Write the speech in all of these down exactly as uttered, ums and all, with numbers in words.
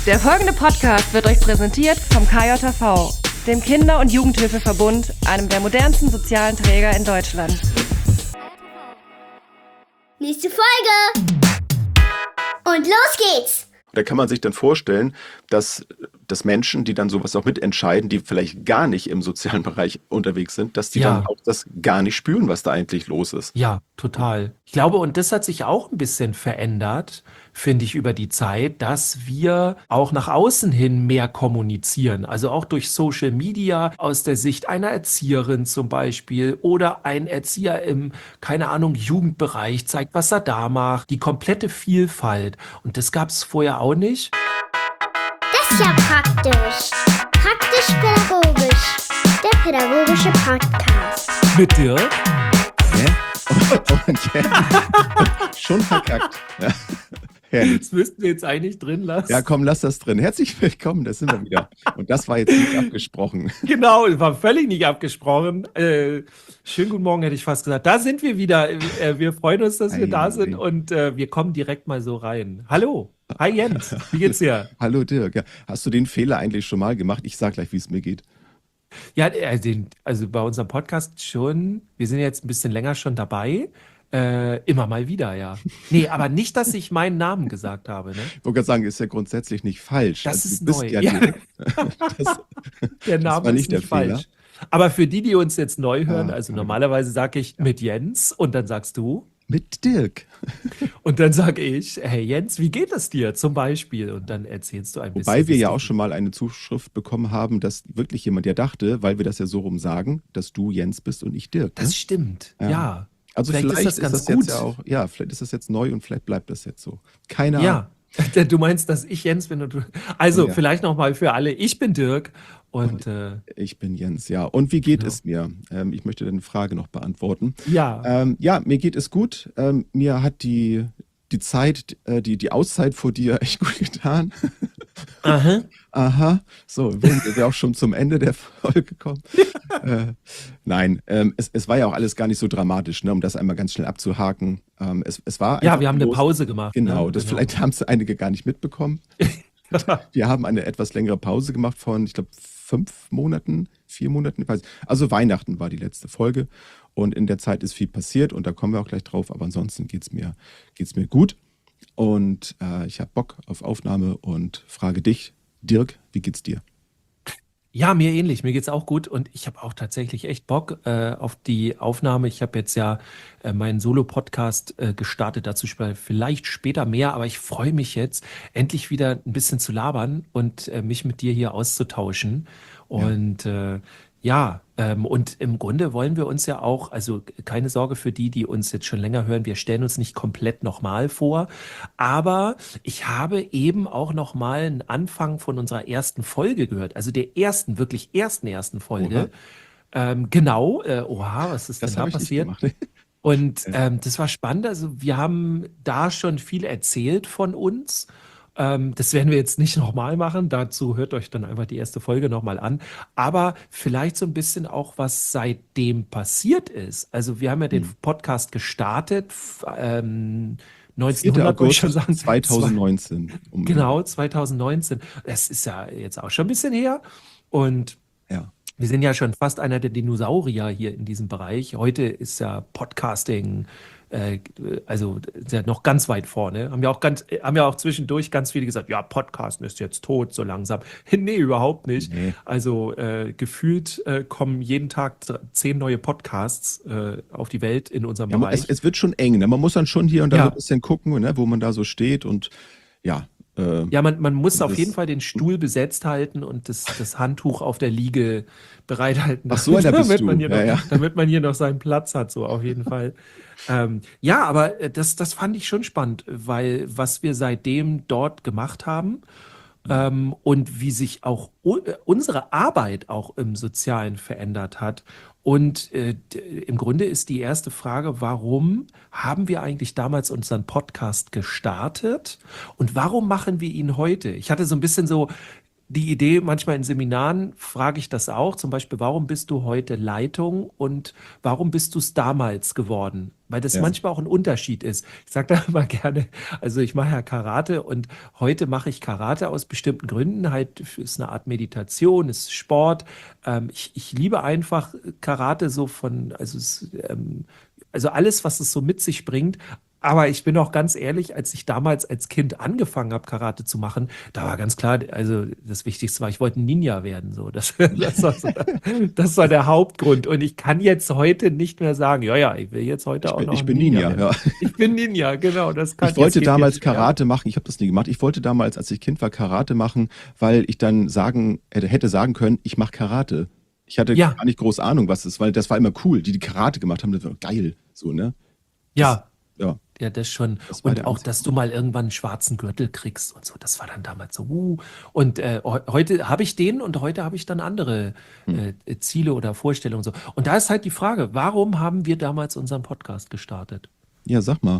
Der folgende Podcast wird euch präsentiert vom K J V, dem Kinder- und Jugendhilfeverbund, einem der modernsten sozialen Träger in Deutschland. Nächste Folge! Und los geht's! Da kann man sich dann vorstellen, dass, dass Menschen, die dann sowas auch mitentscheiden, die vielleicht gar nicht im sozialen Bereich unterwegs sind, dass die Ja. dann auch das gar nicht spüren, was da eigentlich los ist. Ja, total. Ich glaube, und das hat sich auch ein bisschen verändert, finde ich, über die Zeit, dass wir auch nach außen hin mehr kommunizieren. Also auch durch Social Media aus der Sicht einer Erzieherin zum Beispiel oder ein Erzieher im, keine Ahnung, Jugendbereich zeigt, was er da macht. Die komplette Vielfalt. Und das gab es vorher auch nicht. Das ist ja praktisch. Praktisch-pädagogisch. Der pädagogische Podcast. Mit Dirk. Und ja, schon verkackt. Ja. Herrlich. Das müssten wir jetzt eigentlich drin lassen. Ja, komm, lass das drin. Herzlich willkommen, da sind wir wieder. Und das war jetzt nicht abgesprochen. Genau, war völlig nicht abgesprochen. Äh, schönen guten Morgen, hätte ich fast gesagt. Da sind wir wieder. Äh, wir freuen uns, dass wir Ei, da ei, sind ei. und äh, wir kommen direkt mal so rein. Hallo. Hi Jens, wie geht's dir? Hallo Dirk. Ja, hast du den Fehler eigentlich schon mal gemacht? Ich sag gleich, wie es mir geht. Ja, äh, den, also bei unserem Podcast schon. Wir sind jetzt ein bisschen länger schon dabei. Äh, immer mal wieder, ja. Nee, aber nicht, dass ich meinen Namen gesagt habe, ne? Ich wollte gerade sagen, ist ja grundsätzlich nicht falsch. Das Also, ist du bist neu. ja Ja. direkt. Das, Der das Name war ist nicht der nicht Fehler. falsch. Aber für die, die uns jetzt neu hören, Ah, also okay. normalerweise sage ich mit Jens und dann sagst du Mit Dirk. und dann sage ich, hey Jens, wie geht es dir zum Beispiel? Und dann erzählst du ein bisschen. Wobei wir wie's ja dir auch schon mal eine Zuschrift bekommen haben, dass wirklich jemand ja dachte, weil wir das ja so rum sagen, dass du Jens bist und ich Dirk. Ne? Das stimmt, Ja. ja. Also vielleicht vielleicht, ist das ganz ist gut. jetzt ja auch, ja, vielleicht ist das jetzt neu und vielleicht bleibt das jetzt so. Keine Ahnung. Ja, du meinst, dass ich Jens bin und du. Also Ja. vielleicht nochmal für alle, ich bin Dirk und äh, Ich bin Jens, ja. Und wie geht Genau. es mir? Ähm, ich möchte deine Frage noch beantworten. ja, Ähm, ja, mir geht es gut. Ähm, mir hat die, die Zeit, äh, die, die Auszeit vor dir echt gut getan. aha. Aha, so, wir sind ja auch schon zum Ende der Folge gekommen. äh, nein, ähm, es, es war ja auch alles gar nicht so dramatisch, ne, um das einmal ganz schnell abzuhaken. Ähm, es, es war Ja, einfach wir haben eine bloß- Pause gemacht. Genau, ne? das vielleicht haben es einige gar nicht mitbekommen. Wir haben eine etwas längere Pause gemacht von, ich glaube, fünf Monaten, vier Monaten. ich weiß nicht. Also Weihnachten war die letzte Folge und in der Zeit ist viel passiert und da kommen wir auch gleich drauf, aber ansonsten geht es mir, geht's mir gut und äh, ich habe Bock auf Aufnahme und frage dich, Dirk, wie geht's dir? Ja, mir ähnlich. Mir geht's auch gut und ich habe auch tatsächlich echt Bock äh, auf die Aufnahme. Ich habe jetzt ja äh, meinen Solo-Podcast äh, gestartet, dazu sp- vielleicht später mehr, aber ich freue mich jetzt, endlich wieder ein bisschen zu labern und äh, mich mit dir hier auszutauschen. Und äh, ja, ähm, und im Grunde wollen wir uns ja auch, also keine Sorge für die, die uns jetzt schon länger hören, wir stellen uns nicht komplett nochmal vor, aber ich habe eben auch nochmal einen Anfang von unserer ersten Folge gehört, also der ersten, wirklich ersten, ersten Folge. Ähm, genau, äh, oha, was ist Das denn da habe ich nicht passiert? gemacht. Und Ja. ähm, das war spannend. Also wir haben da schon viel erzählt von uns. Ähm, das werden wir jetzt nicht nochmal machen. Dazu hört euch dann einfach die erste Folge nochmal an. Aber vielleicht so ein bisschen auch, was seitdem passiert ist. Also wir haben ja den Hm. Podcast gestartet, f- ähm, vierter neunzehnhundert, wollte ich schon August sagen. zweitausendneunzehn. Um, Genau, zwanzig neunzehn. Das ist ja jetzt auch schon ein bisschen her. Und Ja. wir sind ja schon fast einer der Dinosaurier hier in diesem Bereich. Heute ist ja Podcasting, äh, also ist ja noch ganz weit vorne. Haben ja auch ganz, haben ja auch zwischendurch ganz viele gesagt, ja, Podcasten ist jetzt tot, so langsam. Nee, überhaupt nicht. Nee. Also äh, gefühlt äh, kommen jeden Tag dr- zehn neue Podcasts äh, auf die Welt in unserem Ja, man- Bereich. es, es wird schon eng. Ne? Man muss dann schon hier und da Ja. so ein bisschen gucken, ne, wo man da so steht und ja. Äh, Ja, man, man muss Und auf das- jeden Fall den Stuhl besetzt halten und das, das Handtuch auf der Liege bereithalten, Ach so, einer bist damit, du. man hier noch, Ja, ja. damit man hier noch seinen Platz hat, so auf jeden Fall. Ähm, ja, aber äh, das, das fand ich schon spannend, weil was wir seitdem dort gemacht haben ähm, und wie sich auch u- äh, unsere Arbeit auch im Sozialen verändert hat. Und äh, d- im Grunde ist die erste Frage, warum haben wir eigentlich damals unseren Podcast gestartet und warum machen wir ihn heute? Ich hatte so ein bisschen so die Idee, manchmal in Seminaren frage ich das auch, zum Beispiel, warum bist du heute Leitung und warum bist du es damals geworden? weil das Ja. manchmal auch ein Unterschied ist. Ich sage da immer gerne, also ich mache ja Karate und heute mache ich Karate aus bestimmten Gründen, halt ist eine Art Meditation, ist Sport. Ähm, ich, ich liebe einfach Karate so von, also es, ähm, also alles, was es so mit sich bringt. Aber ich bin auch ganz ehrlich, als ich damals als Kind angefangen habe, Karate zu machen, da war ganz klar, also das Wichtigste war, ich wollte ein Ninja werden. So. Das, das, war so, das war der Hauptgrund. Und ich kann jetzt heute nicht mehr sagen, ja, ja, ich will jetzt heute Ich auch bin, noch ich ein bin Ninja Ninja, werden. ja. Ich bin Ninja, genau. Das kann, Ich wollte das geht damals jetzt nicht mehr. Karate machen, ich habe das nie gemacht. Ich wollte damals, als ich Kind war, Karate machen, weil ich dann sagen, hätte, hätte sagen können, ich mache Karate. Ich hatte Ja. gar nicht groß Ahnung, was das ist, weil das war immer cool. Die, die Karate gemacht haben, das war geil. So, ne? Ja, Ja, ja, das schon. das war Und der auch, Ansatz. dass du mal irgendwann einen schwarzen Gürtel kriegst und so, das war dann damals so, uh. Und äh, heu- heute habe ich den und heute habe ich dann andere Hm. äh, Ziele oder Vorstellungen so. Und da ist halt die Frage, warum haben wir damals unseren Podcast gestartet? Ja, sag mal.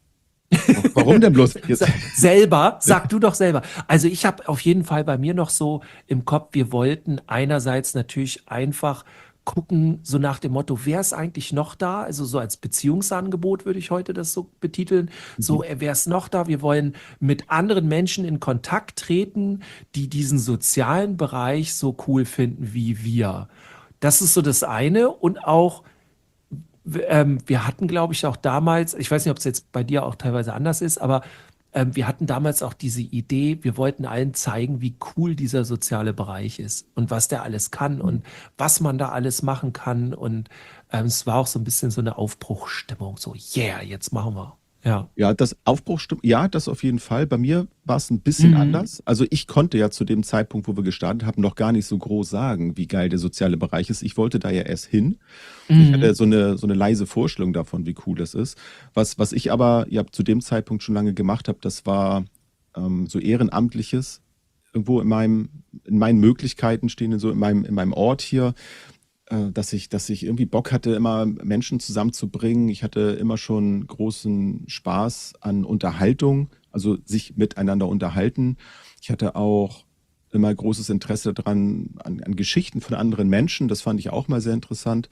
Warum denn bloß? Jetzt, Sa- Selber, sag du doch selber. Also ich habe auf jeden Fall bei mir noch so im Kopf, wir wollten einerseits natürlich einfach gucken, so nach dem Motto, wer ist eigentlich noch da? Also so als Beziehungsangebot würde ich heute das so betiteln. So, äh, wer ist noch da? Wir wollen mit anderen Menschen in Kontakt treten, die diesen sozialen Bereich so cool finden wie wir. Das ist so das eine. Und auch w- ähm, wir hatten, glaube ich, auch damals, ich weiß nicht, ob es jetzt bei dir auch teilweise anders ist, aber ähm, wir hatten damals auch diese Idee, wir wollten allen zeigen, wie cool dieser soziale Bereich ist und was der alles kann und was man da alles machen kann. Und ähm, es war auch so ein bisschen so eine Aufbruchsstimmung, so, yeah, jetzt machen wir. Ja. ja, das Aufbruchstimmung, ja, das auf jeden Fall. Bei mir war es ein bisschen Mhm. anders. Also ich konnte ja zu dem Zeitpunkt, wo wir gestartet haben, noch gar nicht so groß sagen, wie geil der soziale Bereich ist. Ich wollte da ja erst hin. Ich hatte Mhm. so eine, so eine leise Vorstellung davon, wie cool das ist. Was, was ich aber ja, zu dem Zeitpunkt schon lange gemacht habe, das war ähm, so Ehrenamtliches. Irgendwo in meinem, in meinen Möglichkeiten stehen, so in meinem, in meinem Ort hier, äh, dass ich, dass ich irgendwie Bock hatte, immer Menschen zusammenzubringen. Ich hatte immer schon großen Spaß an Unterhaltung, also sich miteinander unterhalten. Ich hatte auch immer großes Interesse daran, an, an Geschichten von anderen Menschen. Das fand ich auch mal sehr interessant.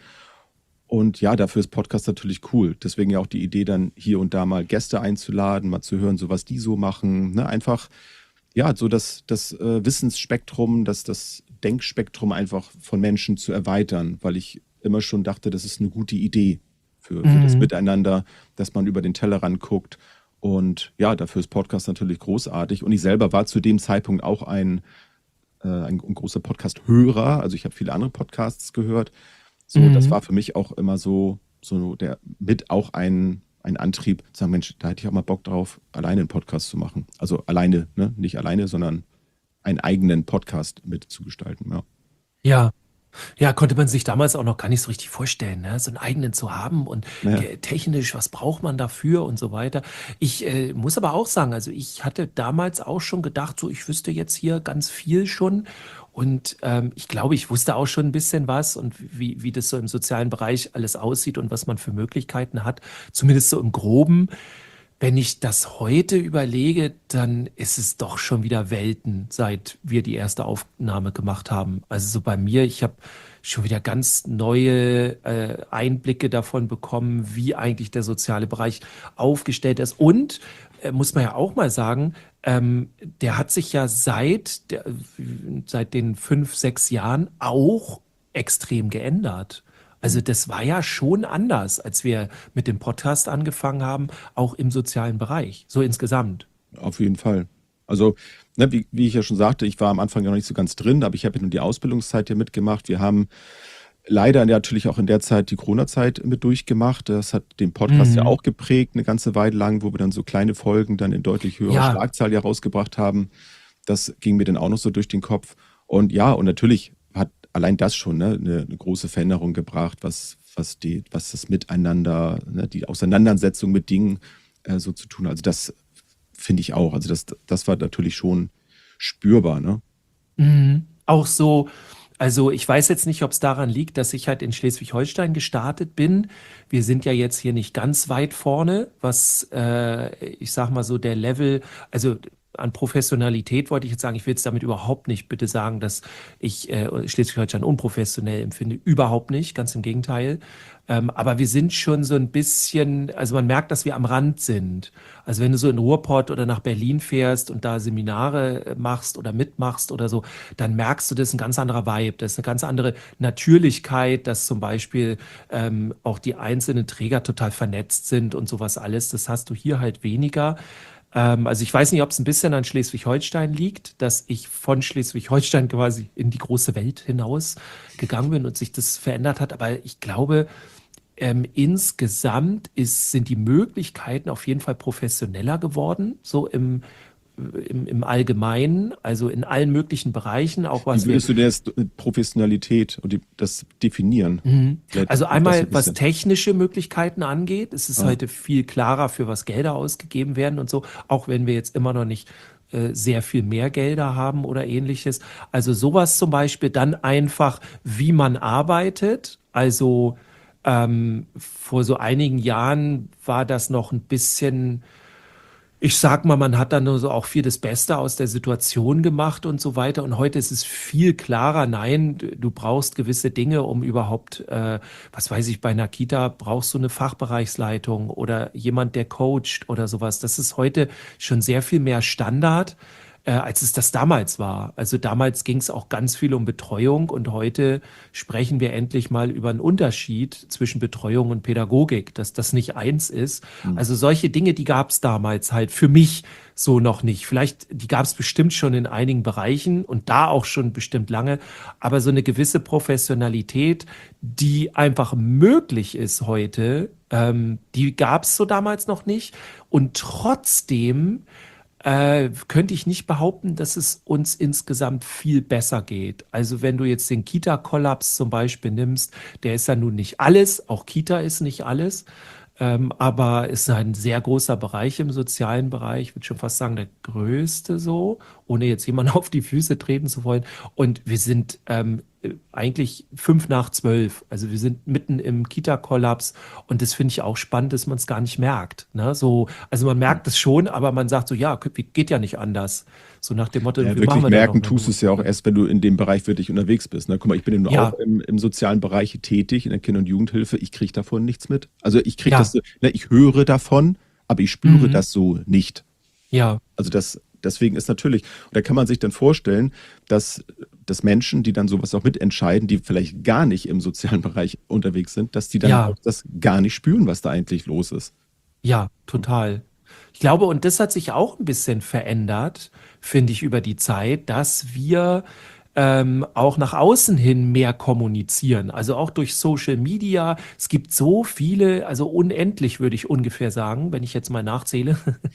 Und ja, dafür ist Podcast natürlich cool. Deswegen ja auch die Idee, dann hier und da mal Gäste einzuladen, mal zu hören, so was die so machen. Ne? Einfach, ja, so das, das äh, Wissensspektrum, das, das Denkspektrum einfach von Menschen zu erweitern, weil ich immer schon dachte, das ist eine gute Idee für, für das Mhm. Miteinander, dass man über den Tellerrand guckt. Und ja, dafür ist Podcast natürlich großartig. Und ich selber war zu dem Zeitpunkt auch ein, äh, ein, ein großer Podcast-Hörer. Also ich habe viele andere Podcasts gehört. So, das Mhm. war für mich auch immer so, so der mit auch ein, ein Antrieb, zu sagen, Mensch, da hätte ich auch mal Bock drauf, alleine einen Podcast zu machen. Also alleine, ne? Nicht alleine, sondern einen eigenen Podcast mitzugestalten. Ja. Ja. Ja, konnte man sich damals auch noch gar nicht so richtig vorstellen, ne? So einen eigenen zu haben und Naja. äh, technisch, was braucht man dafür und so weiter. Ich äh, muss aber auch sagen, also ich hatte damals auch schon gedacht, so ich wüsste jetzt hier ganz viel schon und ähm, ich glaube, ich wusste auch schon ein bisschen was und wie, wie das so im sozialen Bereich alles aussieht und was man für Möglichkeiten hat, zumindest so im Groben. Wenn ich das heute überlege, dann ist es doch schon wieder Welten, seit wir die erste Aufnahme gemacht haben. Also so bei mir, ich habe schon wieder ganz neue äh, Einblicke davon bekommen, wie eigentlich der soziale Bereich aufgestellt ist. Und äh, muss man ja auch mal sagen, ähm, der hat sich ja seit, der, seit den fünf, sechs Jahren auch extrem geändert. Also das war ja schon anders, als wir mit dem Podcast angefangen haben, auch im sozialen Bereich, so insgesamt. Auf jeden Fall. Also, ne, wie, wie ich ja schon sagte, ich war am Anfang ja noch nicht so ganz drin, aber ich habe ja nur die Ausbildungszeit hier mitgemacht. Wir haben leider natürlich auch in der Zeit die Corona-Zeit mit durchgemacht. Das hat den Podcast ja Mhm. auch geprägt, eine ganze Weile lang, wo wir dann so kleine Folgen dann in deutlich höherer Ja, Schlagzahl ja rausgebracht haben. Das ging mir dann auch noch so durch den Kopf. Und ja, und natürlich hat allein das schon ne, eine, eine große Veränderung gebracht, was, was, die, was das Miteinander, ne, die Auseinandersetzung mit Dingen äh, so zu tun. Also das finde ich auch. Also das, das war natürlich schon spürbar. Ne? mhm. Auch so, also ich weiß jetzt nicht, ob es daran liegt, dass ich halt in Schleswig-Holstein gestartet bin. Wir sind ja jetzt hier nicht ganz weit vorne, was äh, ich sag mal so der Level, also an Professionalität wollte ich jetzt sagen, ich will jetzt damit überhaupt nicht bitte sagen, dass ich äh, Schleswig-Holstein unprofessionell empfinde. Überhaupt nicht, ganz im Gegenteil. Ähm, aber wir sind schon so ein bisschen, also man merkt, dass wir am Rand sind. Also wenn du so in Ruhrpott oder nach Berlin fährst und da Seminare äh, machst oder mitmachst oder so, dann merkst du, das ist ein ganz anderer Vibe, das ist eine ganz andere Natürlichkeit, dass zum Beispiel ähm, auch die einzelnen Träger total vernetzt sind und sowas alles. Das hast du hier halt weniger. Ähm, also ich weiß nicht, ob es ein bisschen an Schleswig-Holstein liegt, dass ich von Schleswig-Holstein quasi in die große Welt hinaus gegangen bin und sich das verändert hat. Aber ich glaube, ähm, insgesamt ist, sind die Möglichkeiten auf jeden Fall professioneller geworden, so im, im, im Allgemeinen, also in allen möglichen Bereichen, auch Wie was wir. würdest du denn jetzt Professionalität und die, das definieren? Mhm. Vielleicht Also das einmal, ein was bisschen. technische Möglichkeiten angeht, es ist Ah. heute viel klarer, für was Gelder ausgegeben werden und so, auch wenn wir jetzt immer noch nicht äh, sehr viel mehr Gelder haben oder ähnliches. Also sowas zum Beispiel, dann einfach, wie man arbeitet. Also ähm, vor so einigen Jahren war das noch ein bisschen, ich sag mal, man hat dann nur so auch viel das Beste aus der Situation gemacht und so weiter. Und heute ist es viel klarer. Nein, du du brauchst gewisse Dinge, um überhaupt, äh, was weiß ich, bei einer Kita brauchst du eine Fachbereichsleitung oder jemand, der coacht oder sowas. Das ist heute schon sehr viel mehr Standard, äh, als es das damals war. Also damals ging es auch ganz viel um Betreuung und heute sprechen wir endlich mal über einen Unterschied zwischen Betreuung und Pädagogik, dass das nicht eins ist. Also solche Dinge, die gab es damals halt für mich so noch nicht. Vielleicht, die gab es bestimmt schon in einigen Bereichen und da auch schon bestimmt lange, aber so eine gewisse Professionalität, die einfach möglich ist heute, ähm, die gab es so damals noch nicht. Und trotzdem äh, könnte ich nicht behaupten, dass es uns insgesamt viel besser geht. Also wenn du jetzt den Kita-Kollaps zum Beispiel nimmst, der ist ja nun nicht alles, auch Kita ist nicht alles, ähm, aber ist ein sehr großer Bereich im sozialen Bereich, ich würde schon fast sagen, der größte so, ohne jetzt jemanden auf die Füße treten zu wollen. Und wir sind ähm, äh, eigentlich fünf nach zwölf. Also wir sind mitten im Kita-Kollaps und das finde ich auch spannend, dass man es gar nicht merkt. Ne? So, also man merkt es schon, aber man sagt so, ja, geht ja nicht anders. So nach dem Motto, Ja, wie wirklich machen wir da noch merken eine tust du es ja auch erst, wenn du in dem Bereich wirklich unterwegs bist. Ne? Guck mal, ich bin nun Ja. auch im, im sozialen Bereich tätig, in der Kinder- und Jugendhilfe. Ich kriege davon nichts mit. Also ich kriege Ja. das, so- ne, ich höre davon, aber ich spüre Mhm. das so nicht. Ja, Also das, deswegen ist natürlich, und da kann man sich dann vorstellen, dass, dass Menschen, die dann sowas auch mitentscheiden, die vielleicht gar nicht im sozialen Bereich unterwegs sind, dass die dann Ja. auch das gar nicht spüren, was da eigentlich los ist. ja, total. Ich glaube, und das hat sich auch ein bisschen verändert, finde ich, über die Zeit, dass wir ähm, auch nach außen hin mehr kommunizieren. Also auch durch Social Media. Es gibt so viele, also unendlich würde ich ungefähr sagen, wenn ich jetzt mal nachzähle,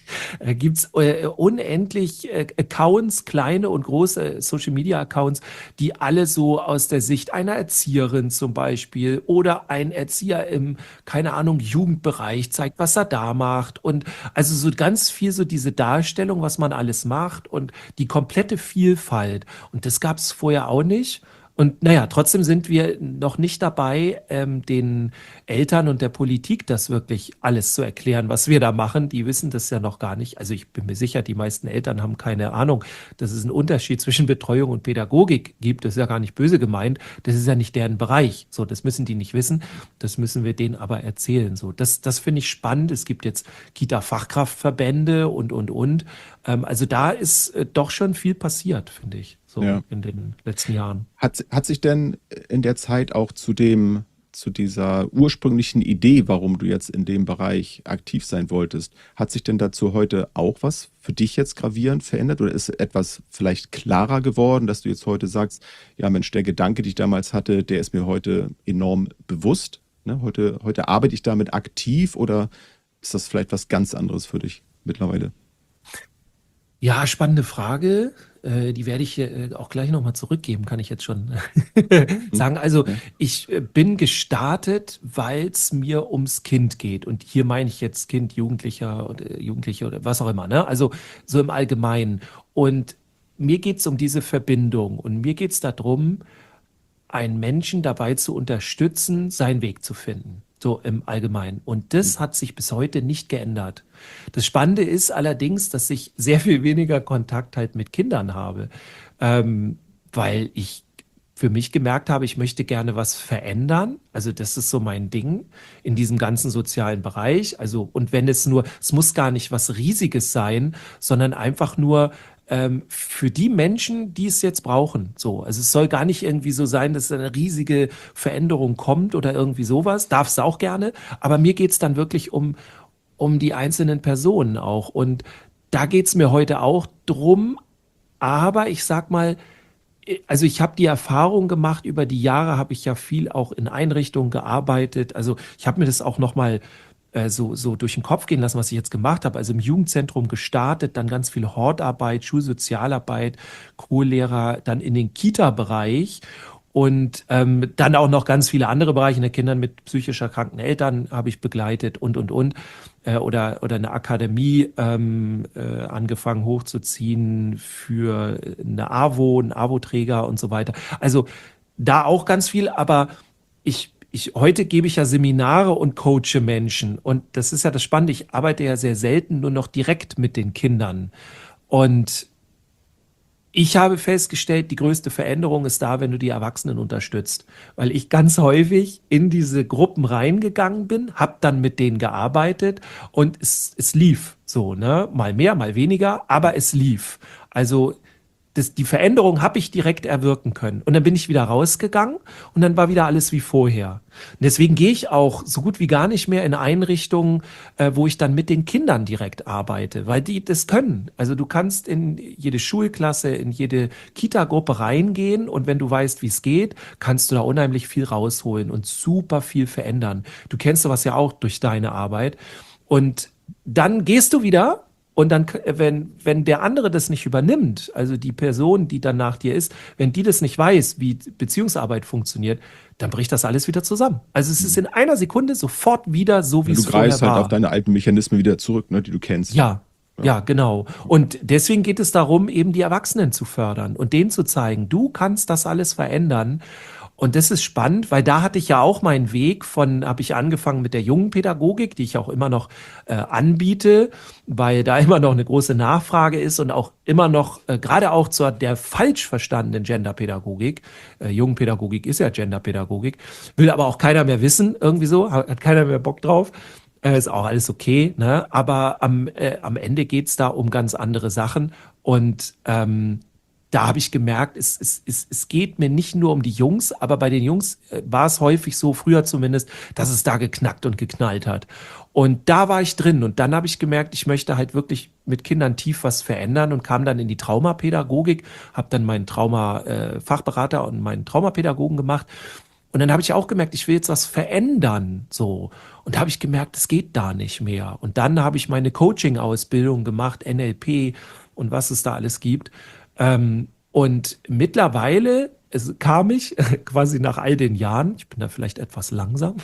gibt es äh, unendlich äh, Accounts, kleine und große Social Media Accounts, die alle so aus der Sicht einer Erzieherin zum Beispiel oder ein Erzieher im, keine Ahnung, Jugendbereich zeigt, was er da macht. Und also so ganz viel so diese Darstellung, was man alles macht und die komplette Vielfalt. Und das gab es vorher auch nicht. Und naja, trotzdem sind wir noch nicht dabei, ähm, den Eltern und der Politik das wirklich alles zu erklären, was wir da machen. Die wissen das ja noch gar nicht. Also ich bin mir sicher, die meisten Eltern haben keine Ahnung, dass es einen Unterschied zwischen Betreuung und Pädagogik gibt. Das ist ja gar nicht böse gemeint. Das ist ja nicht deren Bereich. So, das müssen die nicht wissen. Das müssen wir denen aber erzählen. So, das, das finde ich spannend. Es gibt jetzt Kita-Fachkraftverbände und, und, und. Ähm, also da ist äh, doch schon viel passiert, finde ich, so Ja. in den letzten Jahren. Hat, hat sich denn in der Zeit auch zu dem, zu dieser ursprünglichen Idee, warum du jetzt in dem Bereich aktiv sein wolltest, hat sich denn dazu heute auch was für dich jetzt gravierend verändert oder ist etwas vielleicht klarer geworden, dass du jetzt heute sagst, ja Mensch, der Gedanke, den ich damals hatte, der ist mir heute enorm bewusst. Ne? Heute, heute arbeite ich damit aktiv oder ist das vielleicht was ganz anderes für dich mittlerweile? Ja, spannende Frage. Äh, die werde ich äh, auch gleich nochmal zurückgeben, kann ich jetzt schon sagen. Also Ja. ich äh, bin gestartet, weil es mir ums Kind geht. Und hier meine ich jetzt Kind, Jugendlicher oder Jugendliche oder was auch immer. Ne? Also so im Allgemeinen. Und mir geht es um diese Verbindung. Und mir geht es darum, einen Menschen dabei zu unterstützen, seinen Weg zu finden. so im Allgemeinen. Und das hat sich bis heute nicht geändert. Das Spannende ist allerdings, dass ich sehr viel weniger Kontakt halt mit Kindern habe, ähm, weil ich für mich gemerkt habe, ich möchte gerne was verändern. Also das ist so mein Ding in diesem ganzen sozialen Bereich. Also und wenn es nur, es muss gar nicht was Riesiges sein, sondern einfach nur ähm, für die Menschen, die es jetzt brauchen. So, also es soll gar nicht irgendwie so sein, dass eine riesige Veränderung kommt oder irgendwie sowas. Darf es auch gerne. Aber mir geht es dann wirklich um um die einzelnen Personen auch. Und da geht es mir heute auch drum. Aber ich sag mal, also ich habe die Erfahrung gemacht, über die Jahre habe ich ja viel auch in Einrichtungen gearbeitet. Also ich habe mir das auch nochmal äh, so, so durch den Kopf gehen lassen, was ich jetzt gemacht habe. Also im Jugendzentrum gestartet, dann ganz viel Hortarbeit, Schulsozialarbeit, Co-Lehrer, dann in den Kita-Bereich. Und ähm, dann auch noch ganz viele andere Bereiche, ne, Kindern mit psychisch erkrankten Eltern habe ich begleitet und, und, und. Äh, oder, oder eine Akademie ähm, äh, angefangen hochzuziehen für eine AWO, einen AWO-Träger und so weiter. Also da auch ganz viel, aber ich, ich heute gebe ich ja Seminare und coache Menschen. Und das ist ja das Spannende, ich arbeite ja sehr selten nur noch direkt mit den Kindern. Und ich habe festgestellt, die größte Veränderung ist da, wenn du die Erwachsenen unterstützt. Weil ich ganz häufig in diese Gruppen reingegangen bin, habe dann mit denen gearbeitet und es, es lief so, ne? Mal mehr, mal weniger, aber es lief. Also das, die Veränderung habe ich direkt erwirken können. Und dann bin ich wieder rausgegangen und dann war wieder alles wie vorher. Und deswegen gehe ich auch so gut wie gar nicht mehr in Einrichtungen, äh, wo ich dann mit den Kindern direkt arbeite, weil die das können. Also du kannst in jede Schulklasse, in jede Kita-Gruppe reingehen und wenn du weißt, wie es geht, kannst du da unheimlich viel rausholen und super viel verändern. Du kennst sowas ja auch durch deine Arbeit. Und dann gehst du wieder. Und dann, wenn, wenn der andere das nicht übernimmt, also die Person, die dann nach dir ist, wenn die das nicht weiß, wie Beziehungsarbeit funktioniert, dann bricht das alles wieder zusammen. Also es ist in einer Sekunde sofort wieder so, wie es vorher war. Du greifst halt auf deine alten Mechanismen wieder zurück, ne, die du kennst. Ja, ja, ja, genau. Und deswegen geht es darum, eben die Erwachsenen zu fördern und denen zu zeigen, du kannst das alles verändern. Und das ist spannend, weil da hatte ich ja auch meinen Weg von, habe ich angefangen mit der jungen Pädagogik, die ich auch immer noch äh, anbiete, weil da immer noch eine große Nachfrage ist und auch immer noch, äh, gerade auch zur der falsch verstandenen Genderpädagogik, äh, Jungenpädagogik ist ja Genderpädagogik, will aber auch keiner mehr wissen, irgendwie so, hat, hat keiner mehr Bock drauf. Äh, ist auch alles okay, ne? Aber am, äh, am Ende geht's da um ganz andere Sachen und ähm, da habe ich gemerkt, es, es, es, es geht mir nicht nur um die Jungs, aber bei den Jungs äh, war es häufig so, früher zumindest, dass es da geknackt und geknallt hat. Und da war ich drin und dann habe ich gemerkt, ich möchte halt wirklich mit Kindern tief was verändern und kam dann in die Traumapädagogik, habe dann meinen Trauma-Fachberater äh, und meinen Traumapädagogen gemacht. Und dann habe ich auch gemerkt, ich will jetzt was verändern, so. Und da habe ich gemerkt, es geht da nicht mehr. Und dann habe ich meine Coaching-Ausbildung gemacht, N L P und was es da alles gibt. Ähm, und mittlerweile es kam ich quasi nach all den Jahren, ich bin da vielleicht etwas langsam,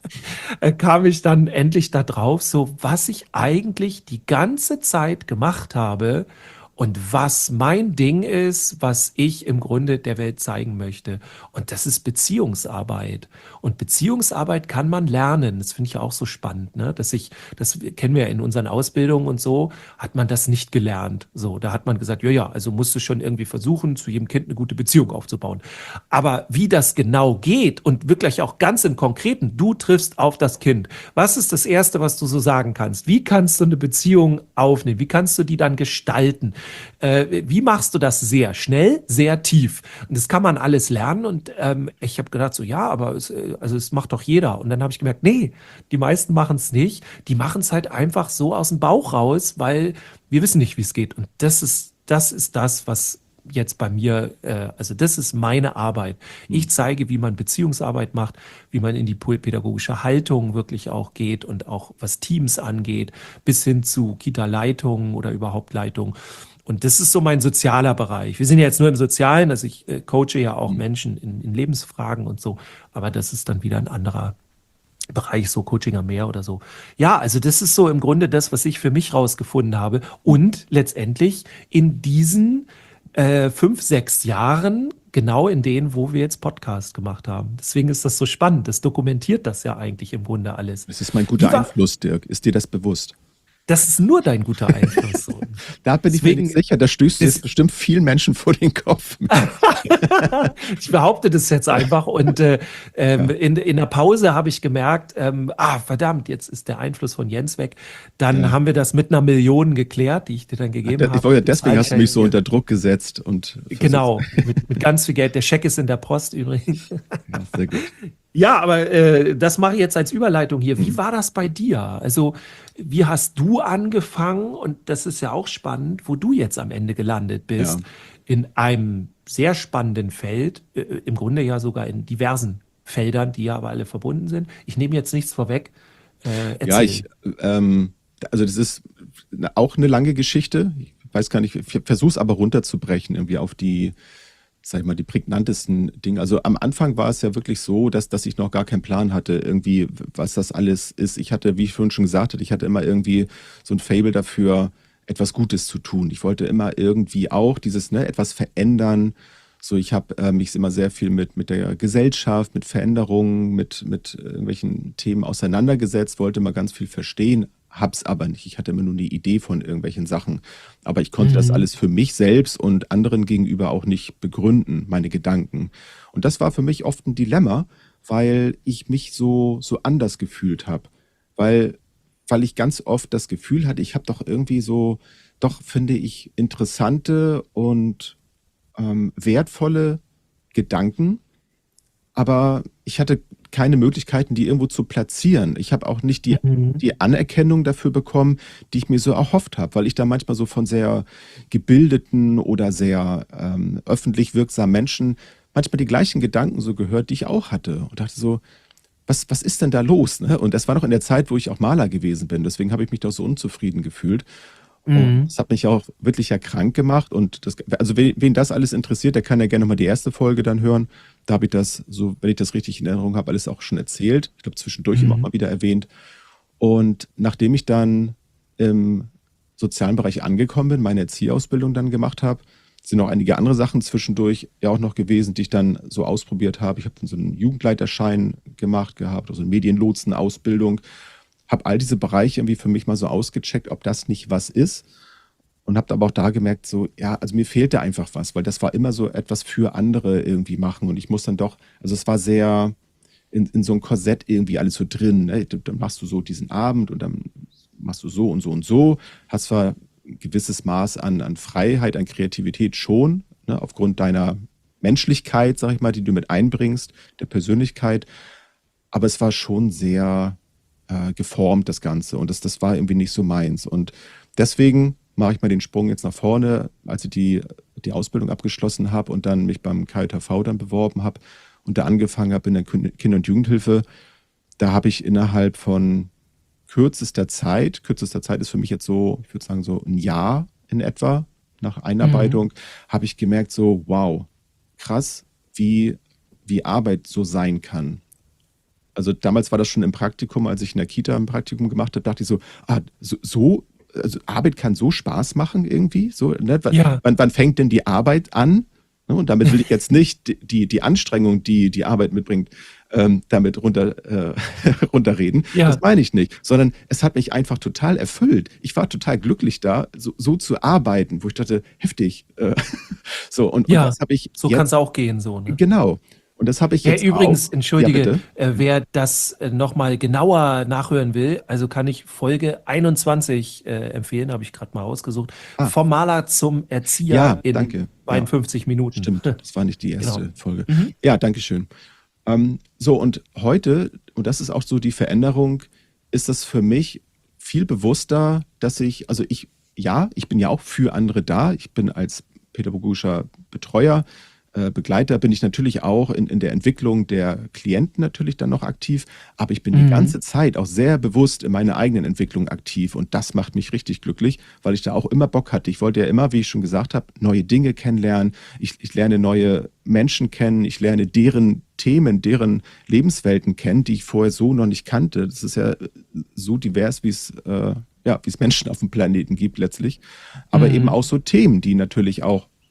kam ich dann endlich da drauf, so was ich eigentlich die ganze Zeit gemacht habe und was mein Ding ist, was ich im Grunde der Welt zeigen möchte. Und das ist Beziehungsarbeit. Und Beziehungsarbeit kann man lernen. Das finde ich auch so spannend, ne? Dass ich, das kennen wir ja in unseren Ausbildungen und so, hat man das nicht gelernt. So, da hat man gesagt, ja, ja, also musst du schon irgendwie versuchen, zu jedem Kind eine gute Beziehung aufzubauen. Aber wie das genau geht und wirklich auch ganz im Konkreten, du triffst auf das Kind. Was ist das Erste, was du so sagen kannst? Wie kannst du eine Beziehung aufnehmen? Wie kannst du die dann gestalten? Äh, wie machst du das sehr schnell, sehr tief? Und das kann man alles lernen und ähm, ich habe gedacht so, ja, aber es, also es macht doch jeder. Und dann habe ich gemerkt, nee, die meisten machen es nicht. Die machen es halt einfach so aus dem Bauch raus, weil wir wissen nicht, wie es geht. Und das ist, das ist das, was jetzt bei mir, äh, also das ist meine Arbeit. Ich zeige, wie man Beziehungsarbeit macht, wie man in die pädagogische Haltung wirklich auch geht und auch was Teams angeht, bis hin zu Kita-Leitungen oder überhaupt Leitungen. Und das ist so mein sozialer Bereich. Wir sind ja jetzt nur im Sozialen, also ich äh, coache ja auch Menschen in, in Lebensfragen und so, aber das ist dann wieder ein anderer Bereich, so Coaching am Meer oder so. Ja, also das ist so im Grunde das, was ich für mich rausgefunden habe und letztendlich in diesen äh, fünf, sechs Jahren genau in denen, wo wir jetzt Podcast gemacht haben. Deswegen ist das so spannend. Das dokumentiert das ja eigentlich im Grunde alles. Das ist mein guter war, Einfluss, Dirk. Ist dir das bewusst? Das ist nur dein guter Einfluss. Da bin Deswegen, ich mir nicht sicher. Da stößt du jetzt bestimmt vielen Menschen vor den Kopf. Ich behaupte das jetzt einfach. Und äh, ähm, ja. in, in der Pause habe ich gemerkt, ähm, ah, verdammt, jetzt ist der Einfluss von Jens weg. Dann ja. haben wir das mit einer Million geklärt, die ich dir dann gegeben Ach, habe. Ja, deswegen hast du mich so unter Druck gesetzt. Und genau, mit, mit ganz viel Geld. Der Scheck ist in der Post übrigens. Ja, sehr gut. Ja, aber äh, das mache ich jetzt als Überleitung hier. Wie war das bei dir? Also, wie hast du angefangen? Und das ist ja auch spannend, wo du jetzt am Ende gelandet bist. Ja. In einem sehr spannenden Feld, äh, im Grunde ja sogar in diversen Feldern, die ja aber alle verbunden sind. Ich nehme jetzt nichts vorweg. Äh, ja, ich, ähm, also das ist auch eine lange Geschichte. Ich weiß gar nicht, ich versuche es aber runterzubrechen, irgendwie auf die, sag ich mal, die prägnantesten Dinge. Also am Anfang war es ja wirklich so, dass, dass ich noch gar keinen Plan hatte, irgendwie, was das alles ist. Ich hatte, wie ich vorhin schon gesagt habe, ich hatte immer irgendwie so ein Faible dafür, etwas Gutes zu tun. Ich wollte immer irgendwie auch dieses, ne, etwas verändern. So, ich habe äh, mich immer sehr viel mit, mit der Gesellschaft, mit Veränderungen, mit, mit irgendwelchen Themen auseinandergesetzt, wollte immer ganz viel verstehen, hab's aber nicht. Ich hatte immer nur eine Idee von irgendwelchen Sachen. Aber ich konnte mhm. das alles für mich selbst und anderen gegenüber auch nicht begründen, meine Gedanken. Und das war für mich oft ein Dilemma, weil ich mich so, so anders gefühlt habe. Weil, weil ich ganz oft das Gefühl hatte, ich habe doch irgendwie so, doch finde ich, interessante und ähm, wertvolle Gedanken. Aber ich hatte keine Möglichkeiten, die irgendwo zu platzieren. Ich habe auch nicht die, mhm. die Anerkennung dafür bekommen, die ich mir so erhofft habe, weil ich da manchmal so von sehr gebildeten oder sehr ähm, öffentlich wirksamen Menschen manchmal die gleichen Gedanken so gehört, die ich auch hatte. Und dachte so, was, was ist denn da los? Ne? Und das war noch in der Zeit, wo ich auch Maler gewesen bin. Deswegen habe ich mich doch so unzufrieden gefühlt. Und das hat mich auch wirklich ja krank gemacht. Und das, also wen, wen das alles interessiert, der kann ja gerne nochmal die erste Folge dann hören. Da habe ich das, so, wenn ich das richtig in Erinnerung habe, alles auch schon erzählt. Ich glaube, zwischendurch mhm. immer auch mal wieder erwähnt. Und nachdem ich dann im sozialen Bereich angekommen bin, meine Erzieherausbildung dann gemacht habe, sind noch einige andere Sachen zwischendurch ja auch noch gewesen, die ich dann so ausprobiert habe. Ich habe dann so einen Jugendleiterschein gemacht gehabt, also eine Medienlotsen-Ausbildung. Habe all diese Bereiche irgendwie für mich mal so ausgecheckt, ob das nicht was ist. Und habe aber auch da gemerkt, so, ja, also mir fehlte einfach was, weil das war immer so etwas für andere irgendwie machen. Und ich muss dann doch, also es war sehr in, in so ein Korsett irgendwie alles so drin. Ne? Dann machst du so diesen Abend und dann machst du so und so und so. Hast zwar ein gewisses Maß an, an Freiheit, an Kreativität schon, ne? Aufgrund deiner Menschlichkeit, sag ich mal, die du mit einbringst, der Persönlichkeit. Aber es war schon sehr geformt, das Ganze. Und das, das war irgendwie nicht so meins. Und deswegen mache ich mal den Sprung jetzt nach vorne, als ich die, die Ausbildung abgeschlossen habe und dann mich beim K J T V dann beworben habe und da angefangen habe in der Kinder- und Jugendhilfe. Da habe ich innerhalb von kürzester Zeit, kürzester Zeit ist für mich jetzt so, ich würde sagen so ein Jahr in etwa nach Einarbeitung, mhm. habe ich gemerkt so, wow, krass, wie, wie Arbeit so sein kann. Also damals war das schon im Praktikum, als ich in der Kita ein Praktikum gemacht habe, dachte ich so, ah, so, so also Arbeit kann so Spaß machen irgendwie. So, ne? W- Ja. wann, wann fängt denn die Arbeit an? Ne? Und damit will ich jetzt nicht die, die, die Anstrengung, die die Arbeit mitbringt, ähm, damit runter, äh, runterreden. Ja. Das meine ich nicht. Sondern es hat mich einfach total erfüllt. Ich war total glücklich da, so, so zu arbeiten, wo ich dachte, heftig. Äh, so, und, Ja, und das habe ich so jetzt, kann es auch gehen, so, ne? genau. Und das habe ich Ja, jetzt übrigens, auch. entschuldige, Ja, bitte. äh, wer das äh, nochmal genauer nachhören will, also kann ich Folge einundzwanzig äh, empfehlen, habe ich gerade mal rausgesucht. Ah. Vom Maler zum Erzieher Ja, in danke. Ja. zweiundfünfzig Minuten. Stimmt, das war nicht die erste Genau. Folge. Mhm. Ja, danke schön. Ähm, so, und heute, und das ist auch so die Veränderung, ist das für mich viel bewusster, dass ich, also ich, ja, ich bin ja auch für andere da. Ich bin als pädagogischer Betreuer, äh, Begleiter, bin ich natürlich auch in, in der Entwicklung der Klienten natürlich dann noch aktiv. Aber ich bin die Mhm. ganze Zeit auch sehr bewusst in meiner eigenen Entwicklung aktiv. Und das macht mich richtig glücklich, weil ich da auch immer Bock hatte. Ich wollte ja immer, wie ich schon gesagt habe, neue Dinge kennenlernen. Ich, ich lerne neue Menschen kennen. Ich lerne deren Themen, deren Lebenswelten kennen, die ich vorher so noch nicht kannte. Das ist ja so divers, wie es äh, ja, wie es Menschen auf dem Planeten gibt letztlich. Aber Mhm. eben auch so Themen, die natürlich auch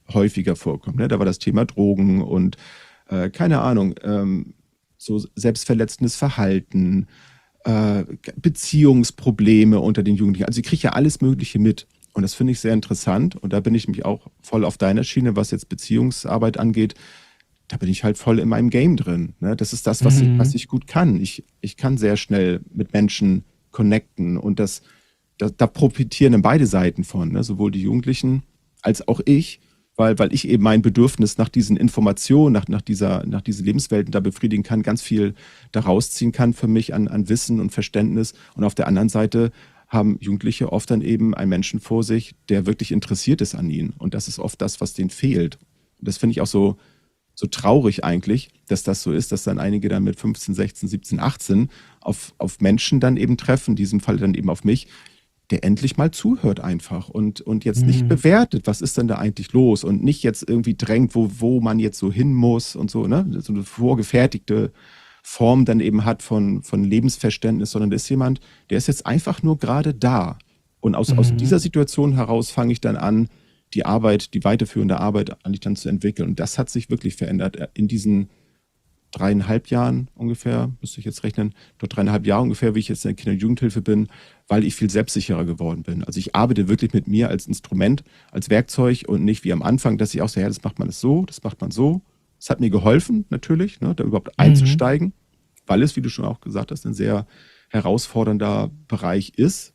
häufiger vorkommt. Ne? Da war das Thema Drogen und äh, keine Ahnung, ähm, so selbstverletzendes Verhalten, äh, Beziehungsprobleme unter den Jugendlichen. Also ich kriege ja alles Mögliche mit. Und das finde ich sehr interessant. Und da bin ich mich auch voll auf deiner Schiene, was jetzt Beziehungsarbeit angeht. Da bin ich halt voll in meinem Game drin. Ne? Das ist das, was, Mhm. ich, was ich gut kann. Ich, ich kann sehr schnell mit Menschen connecten. Und das, da, da profitieren dann beide Seiten von. Ne? Sowohl die Jugendlichen als auch ich. Weil, weil ich eben mein Bedürfnis nach diesen Informationen, nach, nach, dieser, nach diesen Lebenswelten da befriedigen kann, ganz viel daraus ziehen kann für mich an, an Wissen und Verständnis. Und auf der anderen Seite haben Jugendliche oft dann eben einen Menschen vor sich, der wirklich interessiert ist an ihnen. Und das ist oft das, was denen fehlt. Und das finde ich auch so, so traurig eigentlich, dass das so ist, dass dann einige dann mit fünfzehn, sechzehn, siebzehn, achtzehn auf, auf Menschen dann eben treffen, in diesem Fall dann eben auf mich, der endlich mal zuhört einfach und, und jetzt Mhm. nicht bewertet, was ist denn da eigentlich los und nicht jetzt irgendwie drängt, wo, wo man jetzt so hin muss und so, ne? So eine vorgefertigte Form dann eben hat von, von Lebensverständnis, sondern das ist jemand, der ist jetzt einfach nur gerade da. Und aus, aus Mhm. dieser Situation heraus fange ich dann an, die Arbeit, die weiterführende Arbeit eigentlich dann zu entwickeln. Und das hat sich wirklich verändert in diesen dreieinhalb Jahren ungefähr, müsste ich jetzt rechnen, dort dreieinhalb Jahre ungefähr, wie ich jetzt in der Kinder- und Jugendhilfe bin, weil ich viel selbstsicherer geworden bin. Also ich arbeite wirklich mit mir als Instrument, als Werkzeug und nicht wie am Anfang, dass ich auch so, ja, das macht man so, das macht man so. Es hat mir geholfen, natürlich, ne, da überhaupt einzusteigen, weil es, wie du schon auch gesagt hast, ein sehr herausfordernder Bereich ist.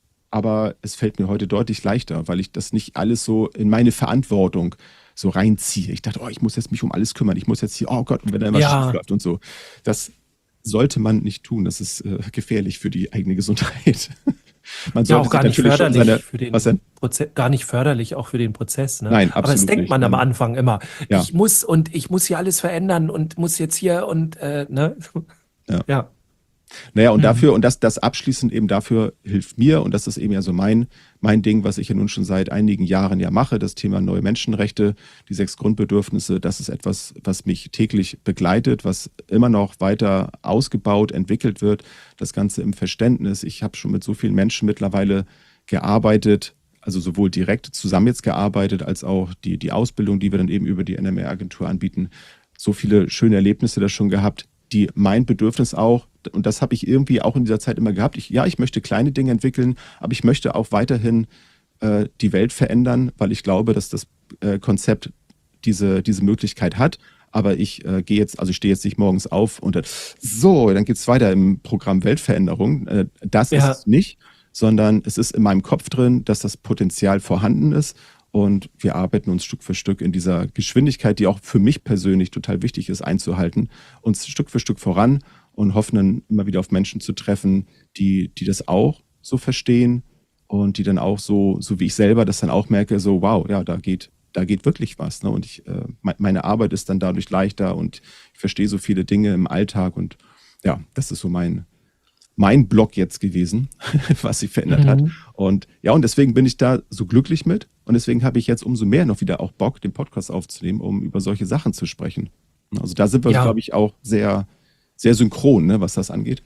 Aber es fällt mir heute deutlich leichter, weil ich das nicht alles so in meine Verantwortung so reinziehe. Ich dachte, oh, ich muss jetzt mich um alles kümmern. Ich muss jetzt hier, oh Gott, und wenn da was Ja. schief läuft und so. Das sollte man nicht tun. Das ist äh, gefährlich für die eigene Gesundheit. Man Ja, sollte auch sich gar nicht natürlich schon förderlich seine, für den was denn? Prozess, gar nicht förderlich auch für den Prozess, ne? Nein, Aber das absolut denkt nicht. man am Nein. Anfang immer. Ja. Ich muss und ich muss hier alles verändern und muss jetzt hier und äh, ne? Ja. Ja. Naja, und Mhm. dafür, und das, das abschließend eben dafür hilft mir, und das ist eben ja so mein, mein Ding, was ich ja nun schon seit einigen Jahren ja mache, das Thema neue Menschenrechte, die sechs Grundbedürfnisse, das ist etwas, was mich täglich begleitet, was immer noch weiter ausgebaut, entwickelt wird, das Ganze im Verständnis. Ich habe schon mit so vielen Menschen mittlerweile gearbeitet, also sowohl direkt zusammen jetzt gearbeitet, als auch die, die Ausbildung, die wir dann eben über die N M R-Agentur anbieten. So viele schöne Erlebnisse da schon gehabt, die mein Bedürfnis auch, und das habe ich irgendwie auch in dieser Zeit immer gehabt, ich, ja, ich möchte kleine Dinge entwickeln, aber ich möchte auch weiterhin äh, die Welt verändern, weil ich glaube, dass das äh, Konzept diese, diese Möglichkeit hat. Aber ich äh, gehe jetzt, also ich stehe jetzt nicht morgens auf und dann, so, dann geht es weiter im Programm Weltveränderung. Äh, das Ja. ist es nicht, sondern es ist in meinem Kopf drin, dass das Potenzial vorhanden ist. Und wir arbeiten uns Stück für Stück in dieser Geschwindigkeit, die auch für mich persönlich total wichtig ist, einzuhalten, uns Stück für Stück voran und hoffen dann immer wieder auf Menschen zu treffen, die, die das auch so verstehen und die dann auch so, so wie ich selber das dann auch merke, so wow, ja, da geht, da geht wirklich was. Ne? Und ich, äh, me- meine Arbeit ist dann dadurch leichter und ich verstehe so viele Dinge im Alltag und ja, das ist so mein, mein Blog jetzt gewesen, was sich verändert hat. Mhm. Und ja, und deswegen bin ich da so glücklich mit. Und deswegen habe ich jetzt umso mehr noch wieder auch Bock, den Podcast aufzunehmen, um über solche Sachen zu sprechen. Also da sind wir, Ja. glaube ich, auch sehr, sehr synchron, ne, was das angeht.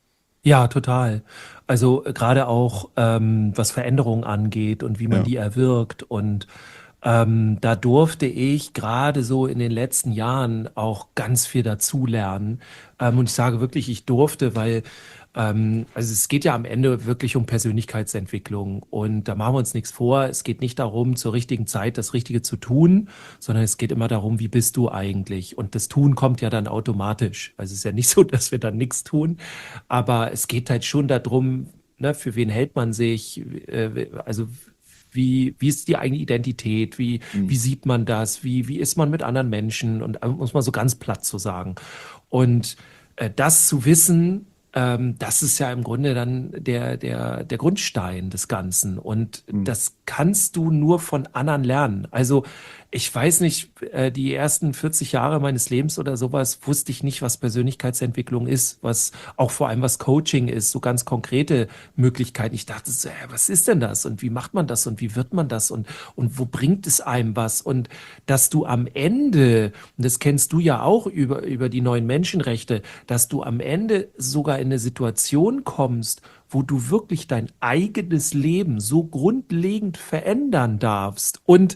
Ja, total. Also äh, gerade auch, ähm, was Veränderungen angeht und wie man Ja. die erwirkt. Und ähm, da durfte ich gerade so in den letzten Jahren auch ganz viel dazulernen. Ähm, und ich sage wirklich, ich durfte, weil ähm, also es geht ja am Ende wirklich um Persönlichkeitsentwicklung. Und da machen wir uns nichts vor. Es geht nicht darum, zur richtigen Zeit das Richtige zu tun, sondern es geht immer darum, wie bist du eigentlich? Und das Tun kommt ja dann automatisch. Also es ist ja nicht so, dass wir dann nichts tun, aber es geht halt schon darum, ne, für wen hält man sich, äh, also wie, wie ist die eigene Identität, wie, Mhm. wie sieht man das, wie, wie ist man mit anderen Menschen und äh, muss man so ganz platt zu sagen. Und äh, das zu wissen, ähm, das ist ja im Grunde dann der, der, der Grundstein des Ganzen. Und Mhm. das kannst du nur von anderen lernen. Also ich weiß nicht, äh, die ersten vierzig Jahre meines Lebens oder sowas wusste ich nicht, was Persönlichkeitsentwicklung ist, was auch vor allem was Coaching ist, so ganz konkrete Möglichkeiten. Ich dachte so, hä, was ist denn das und wie macht man das und wie wird man das und, und wo bringt es einem was? Und dass du am Ende, und das kennst du ja auch über, über die neuen Menschenrechte, dass du am Ende sogar in eine Situation kommst, wo du wirklich dein eigenes Leben so grundlegend verändern darfst. Und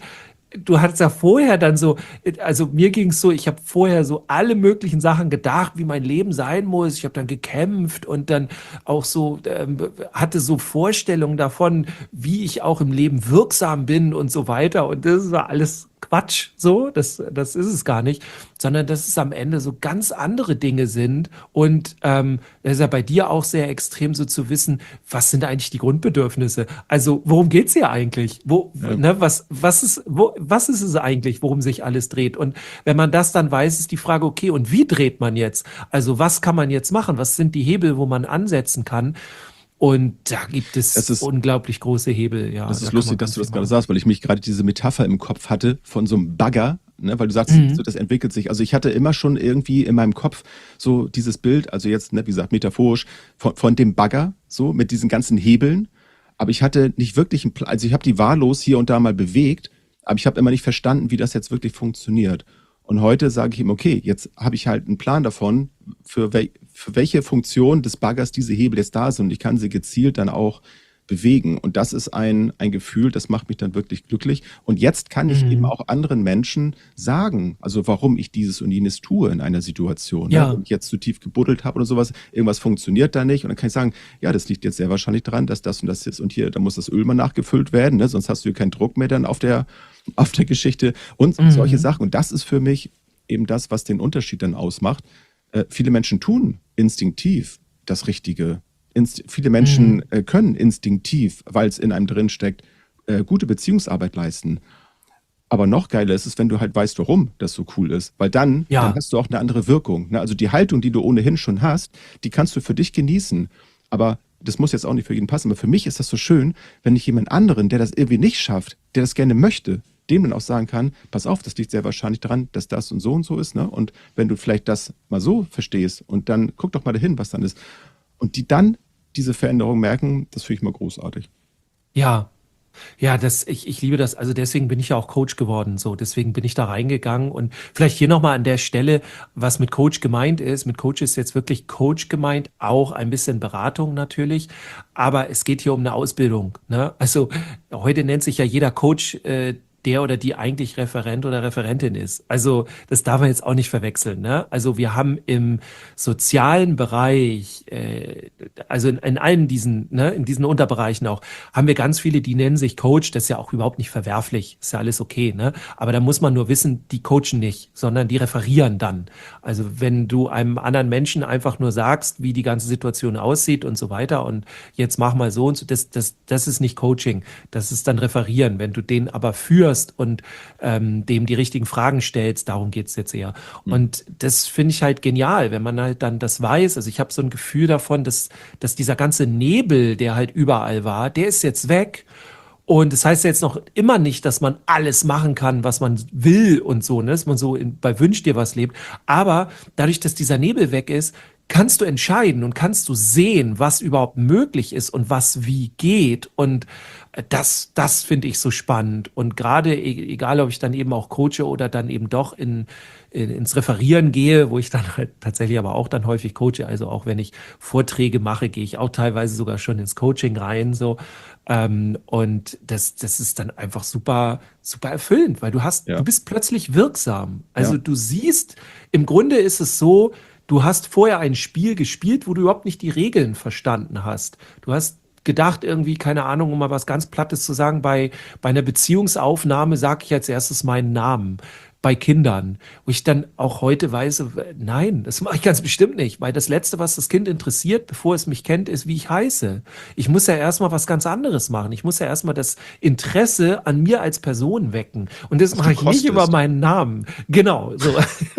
du hattest ja vorher dann so, also mir ging es so, ich habe vorher so alle möglichen Sachen gedacht, wie mein Leben sein muss. Ich habe dann gekämpft und dann auch so, ähm, hatte so Vorstellungen davon, wie ich auch im Leben wirksam bin und so weiter. Und das war alles Quatsch, so, das, das ist es gar nicht, sondern dass es am Ende so ganz andere Dinge sind. Und ähm, das ist ja bei dir auch sehr extrem, so zu wissen, was sind eigentlich die Grundbedürfnisse? Also, worum geht's hier eigentlich? Wo, Ja. ne, was, was ist, wo, was ist es eigentlich, worum sich alles dreht? Und wenn man das dann weiß, ist die Frage, okay, und wie dreht man jetzt? Also, was kann man jetzt machen? Was sind die Hebel, wo man ansetzen kann? Und da gibt es Das ist- unglaublich große Hebel. Ja, Das da ist kann lustig, man dass ganz du das viel gerade machen. sagst, weil ich mich gerade diese Metapher im Kopf hatte von so einem Bagger, ne, weil du sagst, Mhm. so, das entwickelt sich. Also ich hatte immer schon irgendwie in meinem Kopf so dieses Bild, also jetzt, ne, wie gesagt, metaphorisch, von, von dem Bagger, so mit diesen ganzen Hebeln. Aber ich hatte nicht wirklich einen Plan, also ich habe die wahllos hier und da mal bewegt, aber ich habe immer nicht verstanden, wie das jetzt wirklich funktioniert. Und heute sage ich ihm, okay, jetzt habe ich halt einen Plan davon, für, wel für welche Funktion des Baggers diese Hebel jetzt da sind. Und ich kann sie gezielt dann auch bewegen. Und das ist ein, ein Gefühl, das macht mich dann wirklich glücklich. Und jetzt kann ich Mhm. eben auch anderen Menschen sagen, also warum ich dieses und jenes tue in einer Situation. Ja. Ne? Wenn ich jetzt zu tief gebuddelt habe oder sowas, irgendwas funktioniert da nicht. Und dann kann ich sagen, ja, das liegt jetzt sehr wahrscheinlich daran, dass das und das ist. Und hier, da muss das Öl mal nachgefüllt werden, ne? Sonst hast du keinen Druck mehr dann auf der, auf der Geschichte. Und Mhm. solche Sachen. Und das ist für mich eben das, was den Unterschied dann ausmacht. Äh, viele Menschen tun instinktiv das Richtige. Inst viele Menschen Mhm. äh, können instinktiv, weil es in einem drin steckt, äh, gute Beziehungsarbeit leisten. Aber noch geiler ist es, wenn du halt weißt, warum das so cool ist. Weil dann, Ja. dann hast du auch eine andere Wirkung. Ne? Also die Haltung, die du ohnehin schon hast, die kannst du für dich genießen. Aber das muss jetzt auch nicht für jeden passen. Aber für mich ist das so schön, wenn ich jemand anderen, der das irgendwie nicht schafft, der das gerne möchte, dem dann auch sagen kann, pass auf, das liegt sehr wahrscheinlich daran, dass das und so und so ist. Ne? Und wenn du vielleicht das mal so verstehst und dann guck doch mal dahin, was dann ist. Und die dann diese Veränderung merken, das finde ich mal großartig. Ja, ja, das, ich, ich liebe das. Also deswegen bin ich ja auch Coach geworden. So, deswegen bin ich da reingegangen. Und vielleicht hier nochmal an der Stelle, was mit Coach gemeint ist. Mit Coach ist jetzt wirklich Coach gemeint, auch ein bisschen Beratung natürlich. Aber es geht hier um eine Ausbildung. Ne? Also heute nennt sich ja jeder Coach äh, der oder die eigentlich Referent oder Referentin ist. Also das darf man jetzt auch nicht verwechseln. Ne? Also wir haben im sozialen Bereich, äh, also in, in allen diesen, ne, in diesen Unterbereichen auch, haben wir ganz viele, die nennen sich Coach. Das ist ja auch überhaupt nicht verwerflich. Ist ja alles okay. Ne? Aber da muss man nur wissen, die coachen nicht, sondern die referieren dann. Also wenn du einem anderen Menschen einfach nur sagst, wie die ganze Situation aussieht und so weiter und jetzt mach mal so und so, das, das, das ist nicht Coaching. Das ist dann referieren. Wenn du den aber führst und ähm, dem die richtigen Fragen stellst, darum geht's jetzt eher. Mhm. Und das finde ich halt genial, wenn man halt dann das weiß. Also ich habe so ein Gefühl davon, dass, dass dieser ganze Nebel, der halt überall war, der ist jetzt weg. Und das heißt ja jetzt noch immer nicht, dass man alles machen kann, was man will und so, ne? Dass man so in, bei Wünsch dir was lebt. Aber dadurch, dass dieser Nebel weg ist, kannst du entscheiden und kannst du sehen, was überhaupt möglich ist und was wie geht. Und das, das finde ich so spannend. Und gerade, e- egal ob ich dann eben auch coache oder dann eben doch in, in, ins Referieren gehe, wo ich dann halt tatsächlich aber auch dann häufig coache. Also auch wenn ich Vorträge mache, gehe ich auch teilweise sogar schon ins Coaching rein, so. Ähm, und das, das ist dann einfach super, super erfüllend, weil du hast, Ja. du bist plötzlich wirksam. Also Ja. du siehst, im Grunde ist es so, du hast vorher ein Spiel gespielt, wo du überhaupt nicht die Regeln verstanden hast. Du hast gedacht, irgendwie, keine Ahnung, um mal was ganz Plattes zu sagen, bei, bei einer Beziehungsaufnahme sage ich als erstes meinen Namen. Bei Kindern, wo ich dann auch heute weiß, nein, das mache ich ganz bestimmt nicht, weil das Letzte, was das Kind interessiert, bevor es mich kennt, ist, wie ich heiße. Ich muss ja erstmal was ganz anderes machen. Ich muss ja erstmal das Interesse an mir als Person wecken. Und das Was mache du ich nicht kostest. über meinen Namen. Genau, so.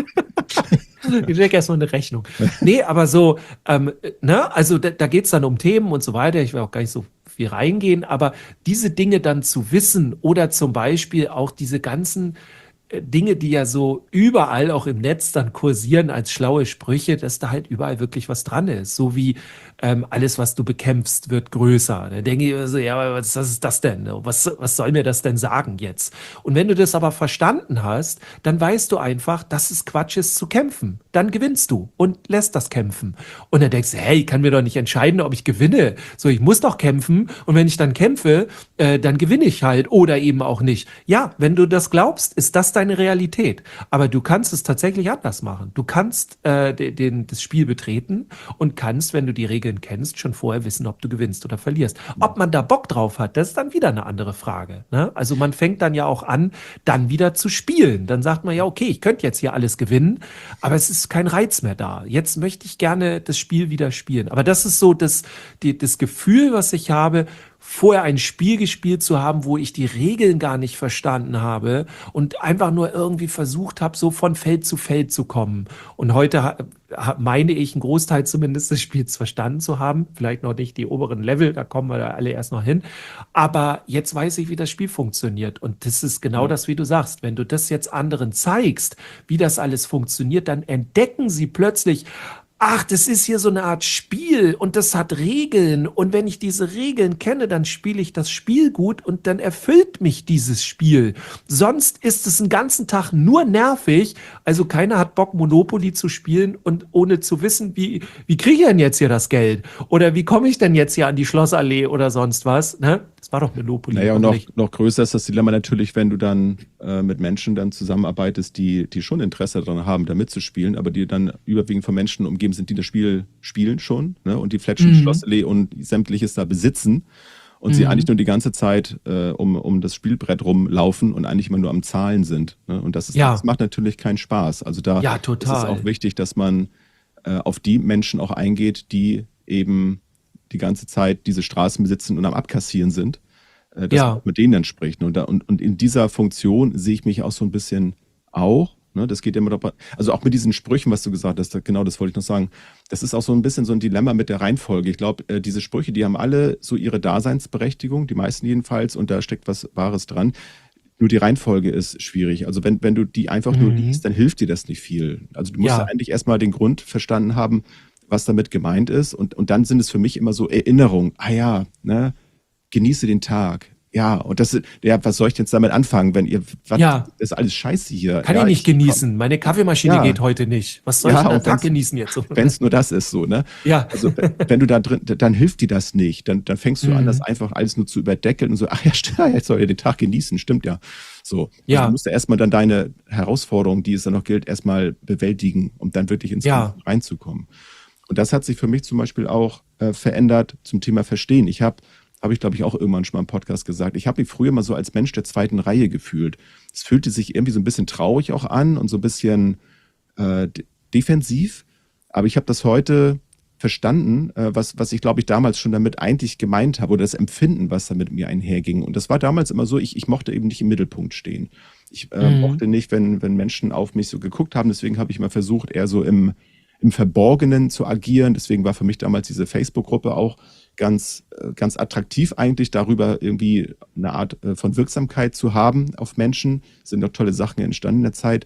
Ich check erstmal eine Rechnung. Nee, aber so, ähm, ne, also da, da geht's dann um Themen und so weiter. Ich will auch gar nicht so viel reingehen, aber diese Dinge dann zu wissen oder zum Beispiel auch diese ganzen äh, Dinge, die ja so überall auch im Netz dann kursieren als schlaue Sprüche, dass da halt überall wirklich was dran ist. So wie ähm, alles, was du bekämpfst, wird größer. Da denke ich mir so, ja, aber was, was ist das denn? Was, was soll mir das denn sagen jetzt? Und wenn du das aber verstanden hast, dann weißt du einfach, dass es Quatsch ist zu kämpfen. Dann gewinnst du und lässt das kämpfen. Und dann denkst du, hey, ich kann mir doch nicht entscheiden, ob ich gewinne. So, ich muss doch kämpfen. Und wenn ich dann kämpfe, äh, dann gewinne ich halt oder eben auch nicht. Ja, wenn du das glaubst, ist das deine Realität. Aber du kannst es tatsächlich anders machen. Du kannst äh, den, den, das Spiel betreten und kannst, wenn du die Regeln kennst, schon vorher wissen, ob du gewinnst oder verlierst. Ob man da Bock drauf hat, das ist dann wieder eine andere Frage. Ne? Also man fängt dann ja auch an, dann wieder zu spielen. Dann sagt man ja, okay, ich könnte jetzt hier alles gewinnen, aber es ist kein Reiz mehr da. Jetzt möchte ich gerne das Spiel wieder spielen. Aber das ist so das, die, das Gefühl, was ich habe, vorher ein Spiel gespielt zu haben, wo ich die Regeln gar nicht verstanden habe und einfach nur irgendwie versucht habe, so von Feld zu Feld zu kommen. Und heute ha, ha, meine ich, einen Großteil zumindest des Spiels verstanden zu haben. Vielleicht noch nicht die oberen Level, da kommen wir da alle erst noch hin. Aber jetzt weiß ich, wie das Spiel funktioniert. Und das ist genau das, wie du sagst. Wenn du das jetzt anderen zeigst, wie das alles funktioniert, dann entdecken sie plötzlich, ach, das ist hier so eine Art Spiel und das hat Regeln und wenn ich diese Regeln kenne, dann spiele ich das Spiel gut und dann erfüllt mich dieses Spiel. Sonst ist es einen ganzen Tag nur nervig, also keiner hat Bock, Monopoly zu spielen und ohne zu wissen, wie, wie kriege ich denn jetzt hier das Geld? Oder wie komme ich denn jetzt hier an die Schlossallee oder sonst was? Ne? Das war doch Monopoly. Naja, und noch, noch größer ist das Dilemma natürlich, wenn du dann äh, mit Menschen dann zusammenarbeitest, die, die schon Interesse daran haben, da mitzuspielen, aber die dann überwiegend von Menschen umgeben sind, die das Spiel spielen schon, ne? Und die Fletschen, mhm. Schlossallee und sämtliches da besitzen und mhm. sie eigentlich nur die ganze Zeit äh, um, um das Spielbrett rumlaufen und eigentlich immer nur am Zahlen sind. Ne? Und das, ist, ja. das macht natürlich keinen Spaß. Also da ja, ist es auch wichtig, dass man äh, auf die Menschen auch eingeht, die eben die ganze Zeit diese Straßen besitzen und am Abkassieren sind, äh, dass ja. man auch mit denen dann spricht. Und, da, und, und in dieser Funktion sehe ich mich auch so ein bisschen auch. Ne, das geht immer dabei. Also auch mit diesen Sprüchen, was du gesagt hast, genau das wollte ich noch sagen. Das ist auch so ein bisschen so ein Dilemma mit der Reihenfolge. Ich glaube, äh, diese Sprüche, die haben alle so ihre Daseinsberechtigung, die meisten jedenfalls, und da steckt was Wahres dran. Nur die Reihenfolge ist schwierig. Also wenn, wenn du die einfach mhm. nur liest, dann hilft dir das nicht viel. Also du musst ja. ja eigentlich erstmal den Grund verstanden haben, was damit gemeint ist. Und, und dann sind es für mich immer so Erinnerungen. Ah ja, ne, genieße den Tag. Ja, und das, ja, was soll ich jetzt damit anfangen, wenn ihr, was, ja. das ist alles scheiße hier. Kann ja, ich nicht ich, genießen. komm. Meine Kaffeemaschine ja. geht heute nicht. Was soll ja, ich denn am Tag genießen jetzt? Wenn es nur das ist, so, ne? Ja. Also, wenn du da drin, dann hilft dir das nicht. Dann, dann fängst du mhm. an, das einfach alles nur zu überdeckeln und so, ach ja, stimmt, jetzt soll ihr den Tag genießen, stimmt ja. So. Ja. Also, du musst ja erstmal dann deine Herausforderung, die es dann noch gilt, erstmal bewältigen, um dann wirklich ins ja. Spiel reinzukommen. Und das hat sich für mich zum Beispiel auch äh, verändert zum Thema Verstehen. Ich habe Habe ich, glaube ich, auch irgendwann schon mal im Podcast gesagt. Ich habe mich früher mal so als Mensch der zweiten Reihe gefühlt. Es fühlte sich irgendwie so ein bisschen traurig auch an und so ein bisschen äh, defensiv. Aber ich habe das heute verstanden, äh, was, was ich, glaube ich, damals schon damit eigentlich gemeint habe oder das Empfinden, was da mit mir einherging. Und das war damals immer so, ich, ich mochte eben nicht im Mittelpunkt stehen. Ich äh, mhm. mochte nicht, wenn, wenn Menschen auf mich so geguckt haben. Deswegen habe ich mal versucht, eher so im, im Verborgenen zu agieren. Deswegen war für mich damals diese Facebook-Gruppe auch ganz, ganz attraktiv eigentlich, darüber irgendwie eine Art von Wirksamkeit zu haben auf Menschen. Es sind doch tolle Sachen entstanden in der Zeit.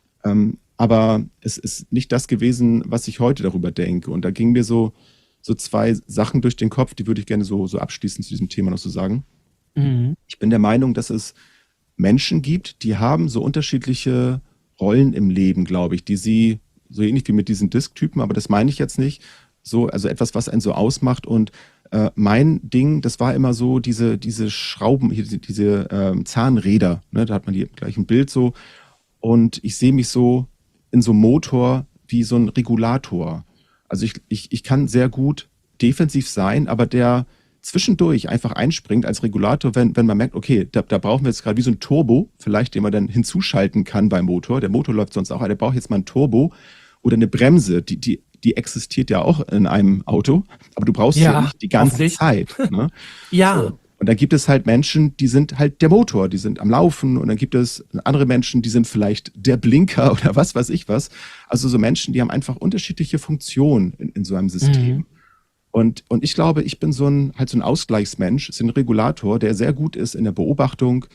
Aber es ist nicht das gewesen, was ich heute darüber denke. Und da gingen mir so, so zwei Sachen durch den Kopf, die würde ich gerne so, so abschließend zu diesem Thema noch so sagen. Mhm. Ich bin der Meinung, dass es Menschen gibt, die haben so unterschiedliche Rollen im Leben, glaube ich, die sie, so ähnlich wie mit diesen Disk-Typen, aber das meine ich jetzt nicht, so, also etwas, was einen so ausmacht. Und äh, mein Ding, das war immer so diese, diese Schrauben, diese, diese ähm, Zahnräder, ne? Da hat man hier gleich ein Bild so. Und ich sehe mich so in so einem Motor wie so ein Regulator. Also ich, ich, ich kann sehr gut defensiv sein, aber der zwischendurch einfach einspringt als Regulator, wenn, wenn man merkt, okay, da, da brauchen wir jetzt gerade wie so ein Turbo, vielleicht, den man dann hinzuschalten kann beim Motor. Der Motor läuft sonst auch, aber der braucht jetzt mal ein Turbo oder eine Bremse, die, die die existiert ja auch in einem Auto, aber du brauchst ja, ja nicht die ganze Zeit. Ne? Ja. So. Und dann gibt es halt Menschen, die sind halt der Motor, die sind am Laufen, und dann gibt es andere Menschen, die sind vielleicht der Blinker oder was weiß ich was. Also so Menschen, die haben einfach unterschiedliche Funktionen in, in so einem System. Mhm. Und, und ich glaube, ich bin so ein, halt so ein Ausgleichsmensch, so ein Regulator, der sehr gut ist in der Beobachtung,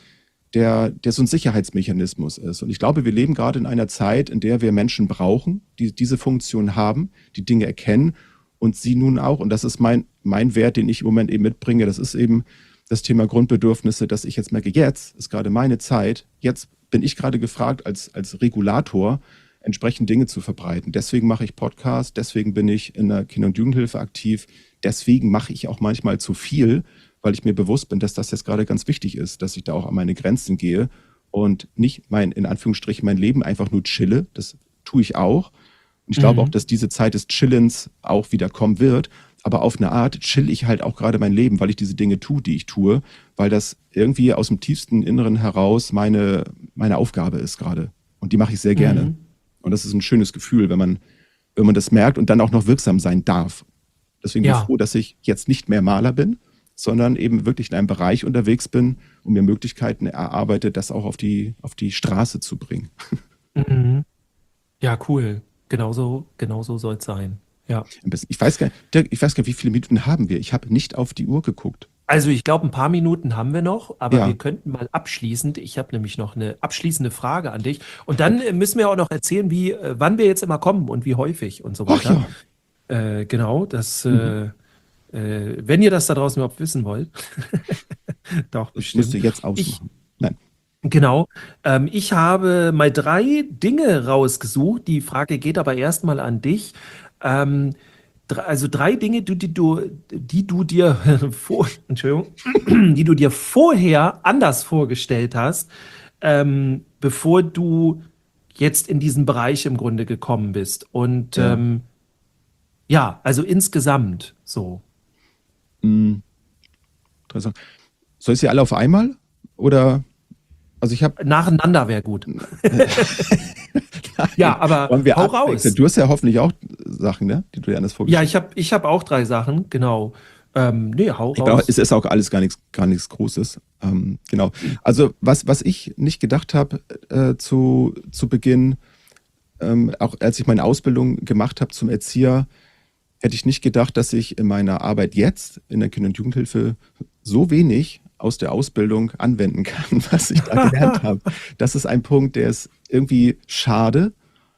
der, der so ein Sicherheitsmechanismus ist. Und ich glaube, wir leben gerade in einer Zeit, in der wir Menschen brauchen, die diese Funktion haben, die Dinge erkennen und sie nun auch. Und das ist mein, mein Wert, den ich im Moment eben mitbringe. Das ist eben das Thema Grundbedürfnisse, dass ich jetzt merke, jetzt ist gerade meine Zeit, jetzt bin ich gerade gefragt als, als Regulator, entsprechend Dinge zu verbreiten. Deswegen mache ich Podcasts, deswegen bin ich in der Kinder- und Jugendhilfe aktiv, deswegen mache ich auch manchmal zu viel, weil ich mir bewusst bin, dass das jetzt gerade ganz wichtig ist, dass ich da auch an meine Grenzen gehe und nicht mein, in Anführungsstrichen, mein Leben einfach nur chille. Das tue ich auch. Und ich mhm. glaube auch, dass diese Zeit des Chillens auch wieder kommen wird. Aber auf eine Art chill ich halt auch gerade mein Leben, weil ich diese Dinge tue, die ich tue, weil das irgendwie aus dem tiefsten Inneren heraus meine, meine Aufgabe ist gerade. Und die mache ich sehr gerne. Mhm. Und das ist ein schönes Gefühl, wenn man, wenn man das merkt und dann auch noch wirksam sein darf. Deswegen bin ich froh, dass ich jetzt nicht mehr Maler bin, sondern eben wirklich in einem Bereich unterwegs bin und mir Möglichkeiten erarbeite, das auch auf die, auf die Straße zu bringen. Mhm. Ja, cool. Genauso, genauso soll es sein. Ja. Ich weiß gar nicht, Dirk, ich weiß gar nicht, wie viele Minuten haben wir? Ich habe nicht auf die Uhr geguckt. Also ich glaube, ein paar Minuten haben wir noch, aber Ja. wir könnten mal abschließend, ich habe nämlich noch eine abschließende Frage an dich. Und dann äh, müssen wir auch noch erzählen, wie, äh, wann wir jetzt immer kommen und wie häufig und so Ach weiter. ja. Äh, genau, das, Mhm. äh, äh, wenn ihr das da draußen überhaupt wissen wollt. Doch, Ich musste bestimmt. jetzt Ich, ausmachen. Nein. genau. Ähm, ich habe mal drei Dinge rausgesucht. Die Frage geht aber erstmal an dich. Ähm, dr- also drei Dinge, die, die du, die du dir vor, Entschuldigung, die du dir vorher anders vorgestellt hast, ähm, bevor du jetzt in diesen Bereich im Grunde gekommen bist. Und Ja. ähm, ja, also insgesamt so. Mhm. Drei Sachen. Soll ich sie alle auf einmal? Oder, also ich habe, Nacheinander wäre gut. Ja, aber wollen wir hau abwechseln? raus. Du hast ja hoffentlich auch Sachen, ne, die du dir anders Ja, vorgestellt ich habe ich hab auch drei Sachen, genau. Ähm, nee, hau Ich glaube, raus. es ist auch alles gar nichts, gar nichts Großes. Ähm, genau. Also was, was ich nicht gedacht habe äh, zu, zu Beginn, ähm, auch als ich meine Ausbildung gemacht habe zum Erzieher, hätte ich nicht gedacht, dass ich in meiner Arbeit jetzt in der Kinder- und Jugendhilfe so wenig aus der Ausbildung anwenden kann, was ich da gelernt habe. Das ist ein Punkt, der ist irgendwie schade.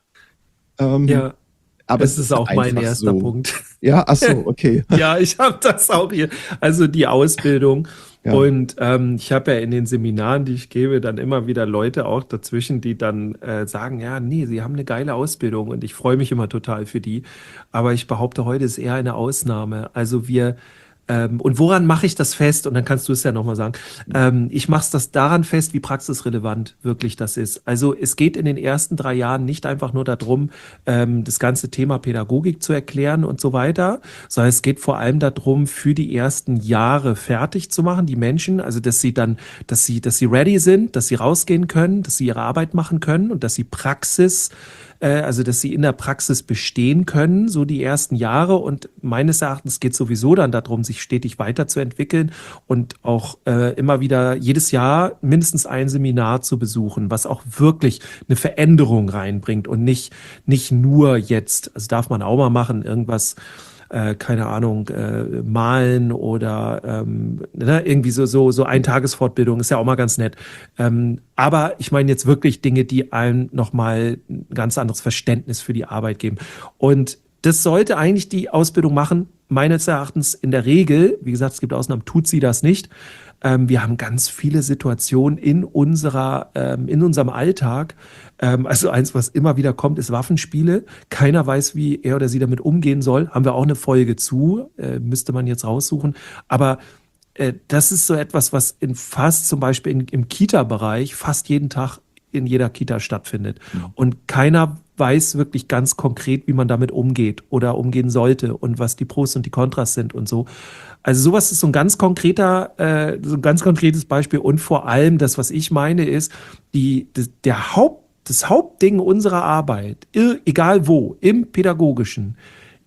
Ähm, Ja, aber es es ist ist auch mein einfach erster so. Punkt. Ja, ach so, okay. Ja, ich habe das auch hier. Also die Ausbildung. Ja. Und ähm, ich habe ja in den Seminaren, die ich gebe, dann immer wieder Leute auch dazwischen, die dann äh, sagen, ja, nee, sie haben eine geile Ausbildung und ich freue mich immer total für die. Aber ich behaupte, heute ist eher eine Ausnahme. Also wir, ähm, und woran mache ich das fest? Und dann kannst du es ja nochmal sagen. Ähm, ich mache das daran fest, wie praxisrelevant wirklich das ist. Also es geht in den ersten drei Jahren nicht einfach nur darum, ähm, das ganze Thema Pädagogik zu erklären und so weiter, sondern es geht vor allem darum, für die ersten Jahre fertig zu machen, die Menschen, also dass sie dann, dass sie, dass sie ready sind, dass sie rausgehen können, dass sie ihre Arbeit machen können und dass sie Praxis, äh, also dass sie in der Praxis bestehen können, so die ersten Jahre. Und meines Erachtens geht es sowieso dann darum, sich stetig weiterzuentwickeln und auch äh, immer wieder jedes Jahr mindestens ein Seminar zu besuchen, was auch wirklich eine Veränderung reinbringt und nicht, nicht nur jetzt, also darf man auch mal machen, irgendwas, äh, keine Ahnung, äh, malen oder ähm, ne, irgendwie so, so, so Eintagesfortbildung ist ja auch mal ganz nett. Ähm, aber ich meine jetzt wirklich Dinge, die einem nochmal ein ganz anderes Verständnis für die Arbeit geben. Und das sollte eigentlich die Ausbildung machen, meines Erachtens in der Regel, wie gesagt, es gibt Ausnahmen, tut sie das nicht. Ähm, wir haben ganz viele Situationen in unserer, ähm, in unserem Alltag. Ähm, also eins, was immer wieder kommt, ist Waffenspiele. Keiner weiß, wie er oder sie damit umgehen soll. Haben wir auch eine Folge zu, äh, müsste man jetzt raussuchen. Aber äh, das ist so etwas, was in fast zum Beispiel in, im Kita-Bereich fast jeden Tag in jeder Kita stattfindet. Mhm. Und keiner weiß wirklich ganz konkret, wie man damit umgeht oder umgehen sollte und was die Pros und die Kontras sind und so. Also sowas ist so ein ganz konkreter, äh, so ein ganz konkretes Beispiel. Und vor allem das, was ich meine, ist, die, das, der Haupt, das Hauptding unserer Arbeit, egal wo, im Pädagogischen,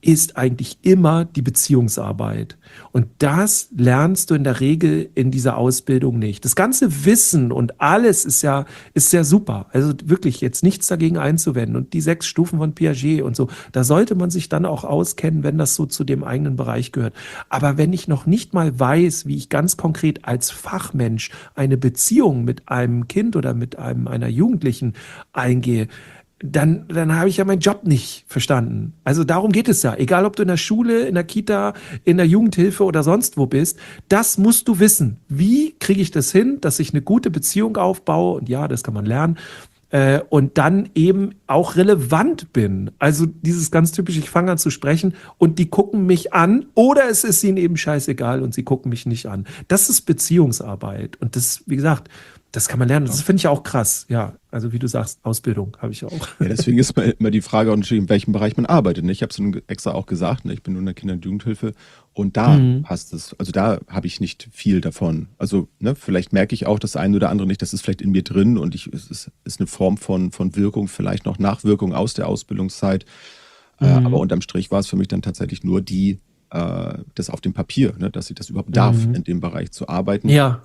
ist eigentlich immer die Beziehungsarbeit. Und das lernst du in der Regel in dieser Ausbildung nicht. Das ganze Wissen und alles ist ja, ist ja super. Also wirklich jetzt nichts dagegen einzuwenden. Und die sechs Stufen von Piaget und so, da sollte man sich dann auch auskennen, wenn das so zu dem eigenen Bereich gehört. Aber wenn ich noch nicht mal weiß, wie ich ganz konkret als Fachmensch eine Beziehung mit einem Kind oder mit einem, einer Jugendlichen eingehe, dann, dann habe ich ja meinen Job nicht verstanden. Also darum geht es ja. Egal, ob du in der Schule, in der Kita, in der Jugendhilfe oder sonst wo bist, das musst du wissen. Wie kriege ich das hin, dass ich eine gute Beziehung aufbaue? Und ja, das kann man lernen. Äh, und dann eben auch relevant bin. Also dieses ganz typische, ich fange an zu sprechen und die gucken mich an oder es ist ihnen eben scheißegal und sie gucken mich nicht an. Das ist Beziehungsarbeit. Und das, wie gesagt, das kann man lernen. Das finde ich auch krass. Ja, also wie du sagst, Ausbildung habe ich auch. Ja, deswegen ist immer die Frage, in welchem Bereich man arbeitet. Ich habe es extra auch gesagt, ich bin nur in der Kinder- und Jugendhilfe und da mhm. passt es. Also da habe ich nicht viel davon. Also ne, vielleicht merke ich auch das eine oder andere nicht, das ist vielleicht in mir drin und ich, es ist, ist eine Form von, von Wirkung, vielleicht noch Nachwirkung aus der Ausbildungszeit. Mhm. Äh, aber unterm Strich war es für mich dann tatsächlich nur die, äh, das auf dem Papier, ne, dass ich das überhaupt darf, mhm. in dem Bereich zu arbeiten. Ja.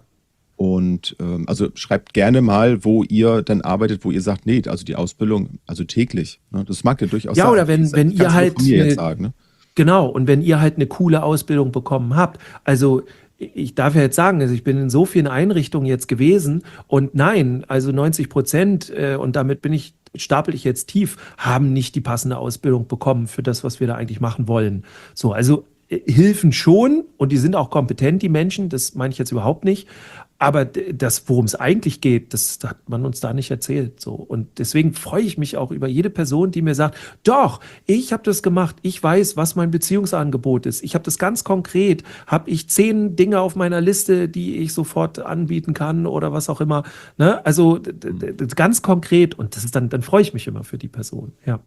Und ähm, also schreibt gerne mal, wo ihr dann arbeitet, wo ihr sagt, nee, also die Ausbildung, also täglich. Ne? Das mag ja durchaus ja, sein. oder wenn, das wenn ihr halt mir eine, jetzt sagen, ne? Genau, und wenn ihr halt eine coole Ausbildung bekommen habt, also ich darf ja jetzt sagen, also ich bin in so vielen Einrichtungen jetzt gewesen und nein, also neunzig Prozent äh, und damit bin ich, stapel ich jetzt tief, haben nicht die passende Ausbildung bekommen für das, was wir da eigentlich machen wollen. So, also äh, Hilfen schon und die sind auch kompetent, die Menschen, das meine ich jetzt überhaupt nicht. Aber das, worum es eigentlich geht, das hat man uns da nicht erzählt. So. Und deswegen freue ich mich auch über jede Person, die mir sagt, doch, ich habe das gemacht, ich weiß, was mein Beziehungsangebot ist. Ich habe das ganz konkret, habe ich zehn Dinge auf meiner Liste, die ich sofort anbieten kann oder was auch immer. Ne? Also ganz konkret und das ist dann, dann freue ich mich immer für die Person. Ja.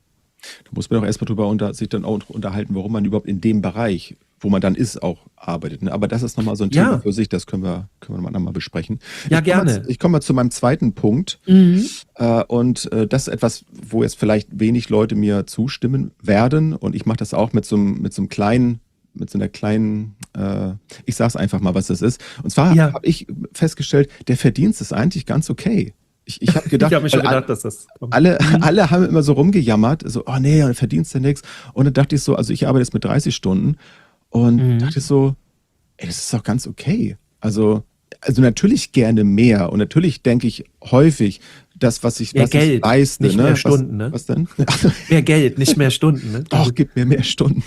Da muss man auch erstmal drüber unter, sich dann auch unterhalten, warum man überhaupt in dem Bereich, wo man dann ist, auch arbeitet. Ne? Aber das ist nochmal so ein Thema Ja. für sich, das können wir, können wir nochmal besprechen. Ja, ich gerne. Komme mal, ich komme mal zu meinem zweiten Punkt. Mhm. Äh, und äh, das ist etwas, wo jetzt vielleicht wenig Leute mir zustimmen werden. Und ich mache das auch mit so, einem- mit so einem kleinen, mit so einer kleinen, äh, ich sage es einfach mal, was das ist. Und zwar Ja. habe ich festgestellt, der Verdienst ist eigentlich ganz okay. Ich, ich habe gedacht, ich habe mir schon weil gedacht, dass das kommt. alle, alle haben immer so rumgejammert, so, oh nee, dann verdienst du nichts. Und dann dachte ich so, also ich arbeite jetzt mit dreißig Stunden und Mhm. dachte so, ey, das ist doch ganz okay. Also, also natürlich gerne mehr und natürlich denke ich häufig, das, was ich, Mehr was ich Geld, leiste, nicht ne? mehr was, Stunden, ne? Was denn? Mehr Geld, nicht mehr Stunden. Ne? Doch, gib mir mehr Stunden.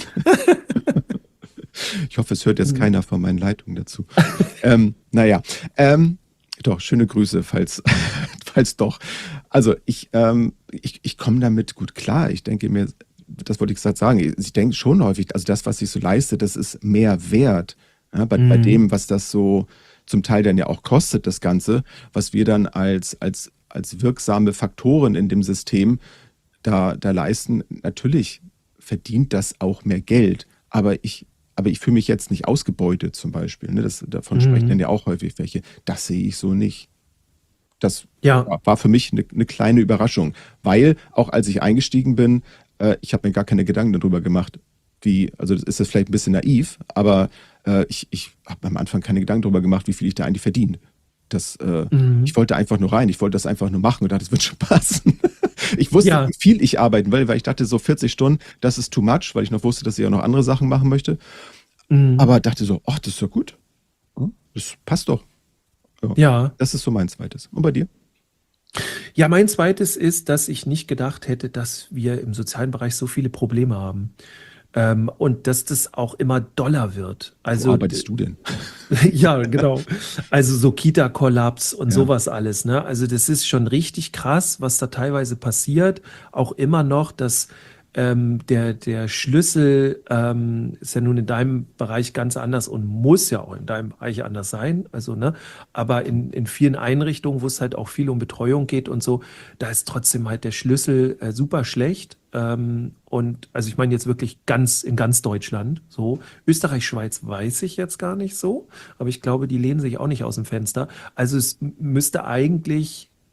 Ich hoffe, es hört jetzt Mhm. keiner von meinen Leitungen dazu. ähm, naja, ähm, doch, schöne Grüße, falls, falls doch. Also ich, ähm, ich, ich komme damit gut klar. Ich denke mir, das wollte ich gerade sagen, ich denke schon häufig, also das, was ich so leiste, das ist mehr wert. Ja, bei, bei Mhm. dem, was das so zum Teil dann ja auch kostet, das Ganze, was wir dann als, als, als wirksame Faktoren in dem System da, da leisten, natürlich verdient das auch mehr Geld. Aber ich, aber ich fühle mich jetzt nicht ausgebeutet zum Beispiel. Ne? Das, davon Mhm. sprechen dann ja auch häufig welche. Das sehe ich so nicht. Das Ja. war- war für mich eine, eine kleine Überraschung, weil auch als ich eingestiegen bin, äh, ich habe mir gar keine Gedanken darüber gemacht, wie, also das ist jetzt vielleicht ein bisschen naiv, aber äh, ich, ich habe am Anfang keine Gedanken darüber gemacht, wie viel ich da eigentlich verdiene. Das, äh, Mhm. Ich wollte einfach nur rein, ich wollte das einfach nur machen und dachte, das wird schon passen. Ich wusste, Ja. wie viel ich arbeiten will, weil ich dachte, so vierzig Stunden, das ist too much, weil ich noch wusste, dass ich auch noch andere Sachen machen möchte. Mhm. Aber dachte so, ach, das ist doch gut. Hm, Das passt doch. Ja. Das ist so mein zweites. Und bei dir? Ja, mein zweites ist, dass ich nicht gedacht hätte, dass wir im sozialen Bereich so viele Probleme haben. Ähm, und dass das auch immer doller wird. Wo Also, arbeitest du denn? ja, genau. Also so Kita-Kollaps und Ja. sowas alles, ne? Also das ist schon richtig krass, was da teilweise passiert. Auch immer noch, dass ähm, der, der Schlüssel ähm, ist ja nun in deinem Bereich ganz anders und muss ja auch in deinem Bereich anders sein. Also, ne? Aber in, in vielen Einrichtungen, wo es halt auch viel um Betreuung geht und so, da ist trotzdem halt der Schlüssel äh, super schlecht. Ähm, und also ich meine jetzt wirklich ganz in ganz Deutschland so. Österreich, Schweiz weiß ich jetzt gar nicht so, aber ich glaube, die lehnen sich auch nicht aus dem Fenster. Also es m- müsste eigentlich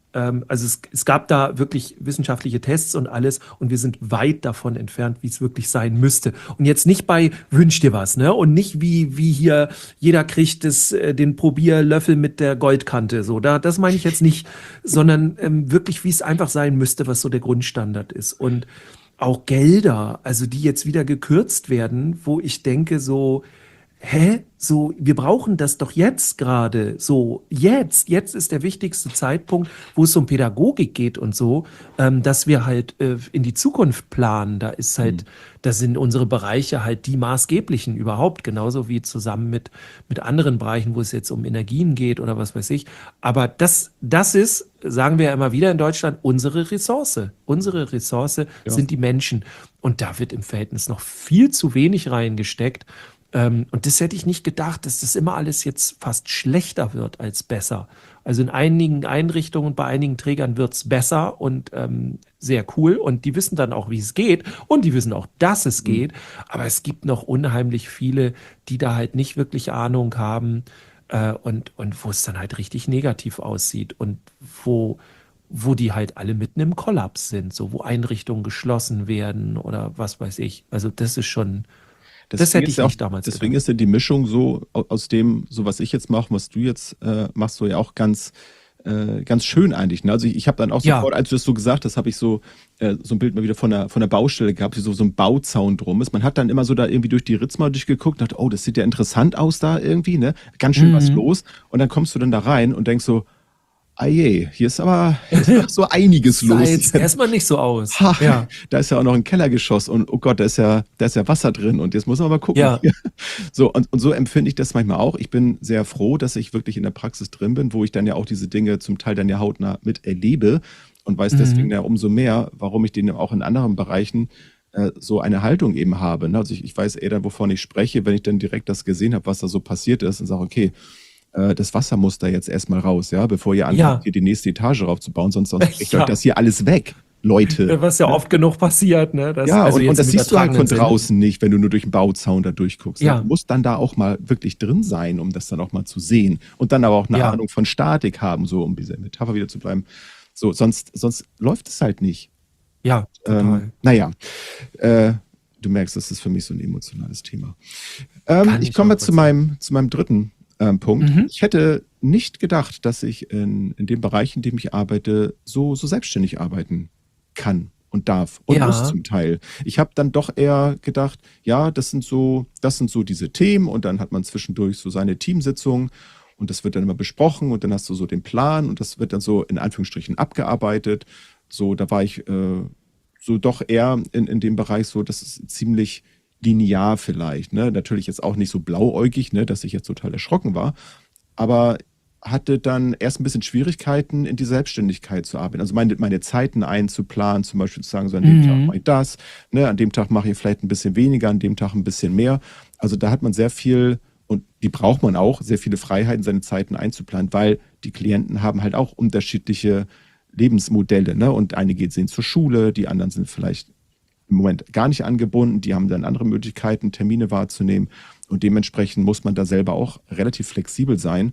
Ähm, also es, es gab da wirklich wissenschaftliche Tests und alles und wir sind weit davon entfernt, wie es wirklich sein müsste. Und jetzt nicht bei wünsch dir was, ne? Und nicht wie, wie hier jeder kriegt das, äh, den Probierlöffel mit der Goldkante. So, da, das meine ich jetzt nicht, sondern ähm, wirklich, wie es einfach sein müsste, was so der Grundstandard ist. Und auch Gelder, also die jetzt wieder gekürzt werden, wo ich denke so, hä? So, wir brauchen das doch jetzt gerade. So, jetzt, jetzt ist der wichtigste Zeitpunkt, wo es um Pädagogik geht und so, ähm, dass wir halt äh, in die Zukunft planen. Da ist halt, mhm. da sind unsere Bereiche halt die maßgeblichen überhaupt, genauso wie zusammen mit, mit anderen Bereichen, wo es jetzt um Energien geht oder was weiß ich. Aber das, das ist, sagen wir ja immer wieder in Deutschland, unsere Ressource. Unsere Ressource ja. sind die Menschen. Und da wird im Verhältnis noch viel zu wenig reingesteckt. Ähm, und das hätte ich nicht gedacht, dass das immer alles jetzt fast schlechter wird als besser. Also in einigen Einrichtungen, bei einigen Trägern wird es besser und ähm, sehr cool. Und die wissen dann auch, wie es geht. Und die wissen auch, dass es mhm. geht. Aber es gibt noch unheimlich viele, die da halt nicht wirklich Ahnung haben äh, und, und wo es dann halt richtig negativ aussieht. Und wo, wo die halt alle mitten im Kollaps sind. So, wo Einrichtungen geschlossen werden oder was weiß ich. Also das ist schon... Deswegen das hätte ich auch, nicht damals Deswegen gedacht. ist ja die Mischung so aus dem, so was ich jetzt mache, was du jetzt äh, machst, so ja auch ganz, äh, ganz schön eigentlich. Ne? Also ich, ich habe dann auch sofort, ja. als du das so gesagt hast, habe ich so, äh, so ein Bild mal wieder von der, von der Baustelle gehabt, wie so, so ein Bauzaun drum ist. Man hat dann immer so da irgendwie durch die Ritze mal durchgeguckt und dachte, oh, das sieht ja interessant aus da irgendwie, ne? Ganz schön mhm. was los. Und dann kommst du dann da rein und denkst so, ah je, hier ist aber, hier ist aber so einiges los. Sah jetzt erstmal nicht so aus. Ha, ja. Da ist ja auch noch ein Kellergeschoss und oh Gott, da ist ja, da ist ja Wasser drin und jetzt muss man mal gucken. Ja. So, und, und so empfinde ich das manchmal auch. Ich bin sehr froh, dass ich wirklich in der Praxis drin bin, wo ich dann ja auch diese Dinge zum Teil dann ja hautnah mit erlebe und weiß mhm. deswegen ja umso mehr, warum ich denen auch in anderen Bereichen äh, so eine Haltung eben habe. Also ich, ich weiß eher dann, wovon ich spreche, wenn ich dann direkt das gesehen habe, was da so passiert ist und sage, okay, das Wasser muss da jetzt erstmal raus, ja, bevor ihr anfangt, ja. hier die nächste Etage raufzubauen, sonst, sonst kriegt ja. euch das hier alles weg, Leute. Was ja, ja. oft genug passiert, ne? Das, ja, also und, und das siehst du halt von Sinn. draußen nicht, wenn du nur durch den Bauzaun da durchguckst. Ja. Du musst dann da auch mal wirklich drin sein, um das dann auch mal zu sehen. Und dann aber auch eine ja. Ahnung von Statik haben, so um diese Metapher wieder zu bleiben. So, sonst, sonst läuft es halt nicht. Ja, total. Ähm, naja, äh, du merkst, das ist für mich so ein emotionales Thema. Ähm, ich komme mal zu meinem, zu meinem dritten Ähm, Punkt. Mhm. Ich hätte nicht gedacht, dass ich in, in dem Bereich, in dem ich arbeite, so, so selbstständig arbeiten kann und darf und ja. muss zum Teil. Ich habe dann doch eher gedacht, ja, das sind so, das sind so diese Themen und dann hat man zwischendurch so seine Teamsitzungen und das wird dann immer besprochen und dann hast du so den Plan und das wird dann so in Anführungsstrichen abgearbeitet. So, da war ich äh, so doch eher in, in dem Bereich so, das ist ziemlich linear vielleicht, ne? Natürlich jetzt auch nicht so blauäugig, ne, dass ich jetzt total erschrocken war, aber hatte dann erst ein bisschen Schwierigkeiten, in die Selbstständigkeit zu arbeiten. Also meine, meine Zeiten einzuplanen, zum Beispiel zu sagen, so an dem mhm. Tag mache ich das, ne, an dem Tag mache ich vielleicht ein bisschen weniger, an dem Tag ein bisschen mehr. Also da hat man sehr viel, und die braucht man auch, sehr viele Freiheiten, seine Zeiten einzuplanen, weil die Klienten haben halt auch unterschiedliche Lebensmodelle, ne? Und einige gehen zur Schule, die anderen sind vielleicht im Moment gar nicht angebunden, die haben dann andere Möglichkeiten, Termine wahrzunehmen und dementsprechend muss man da selber auch relativ flexibel sein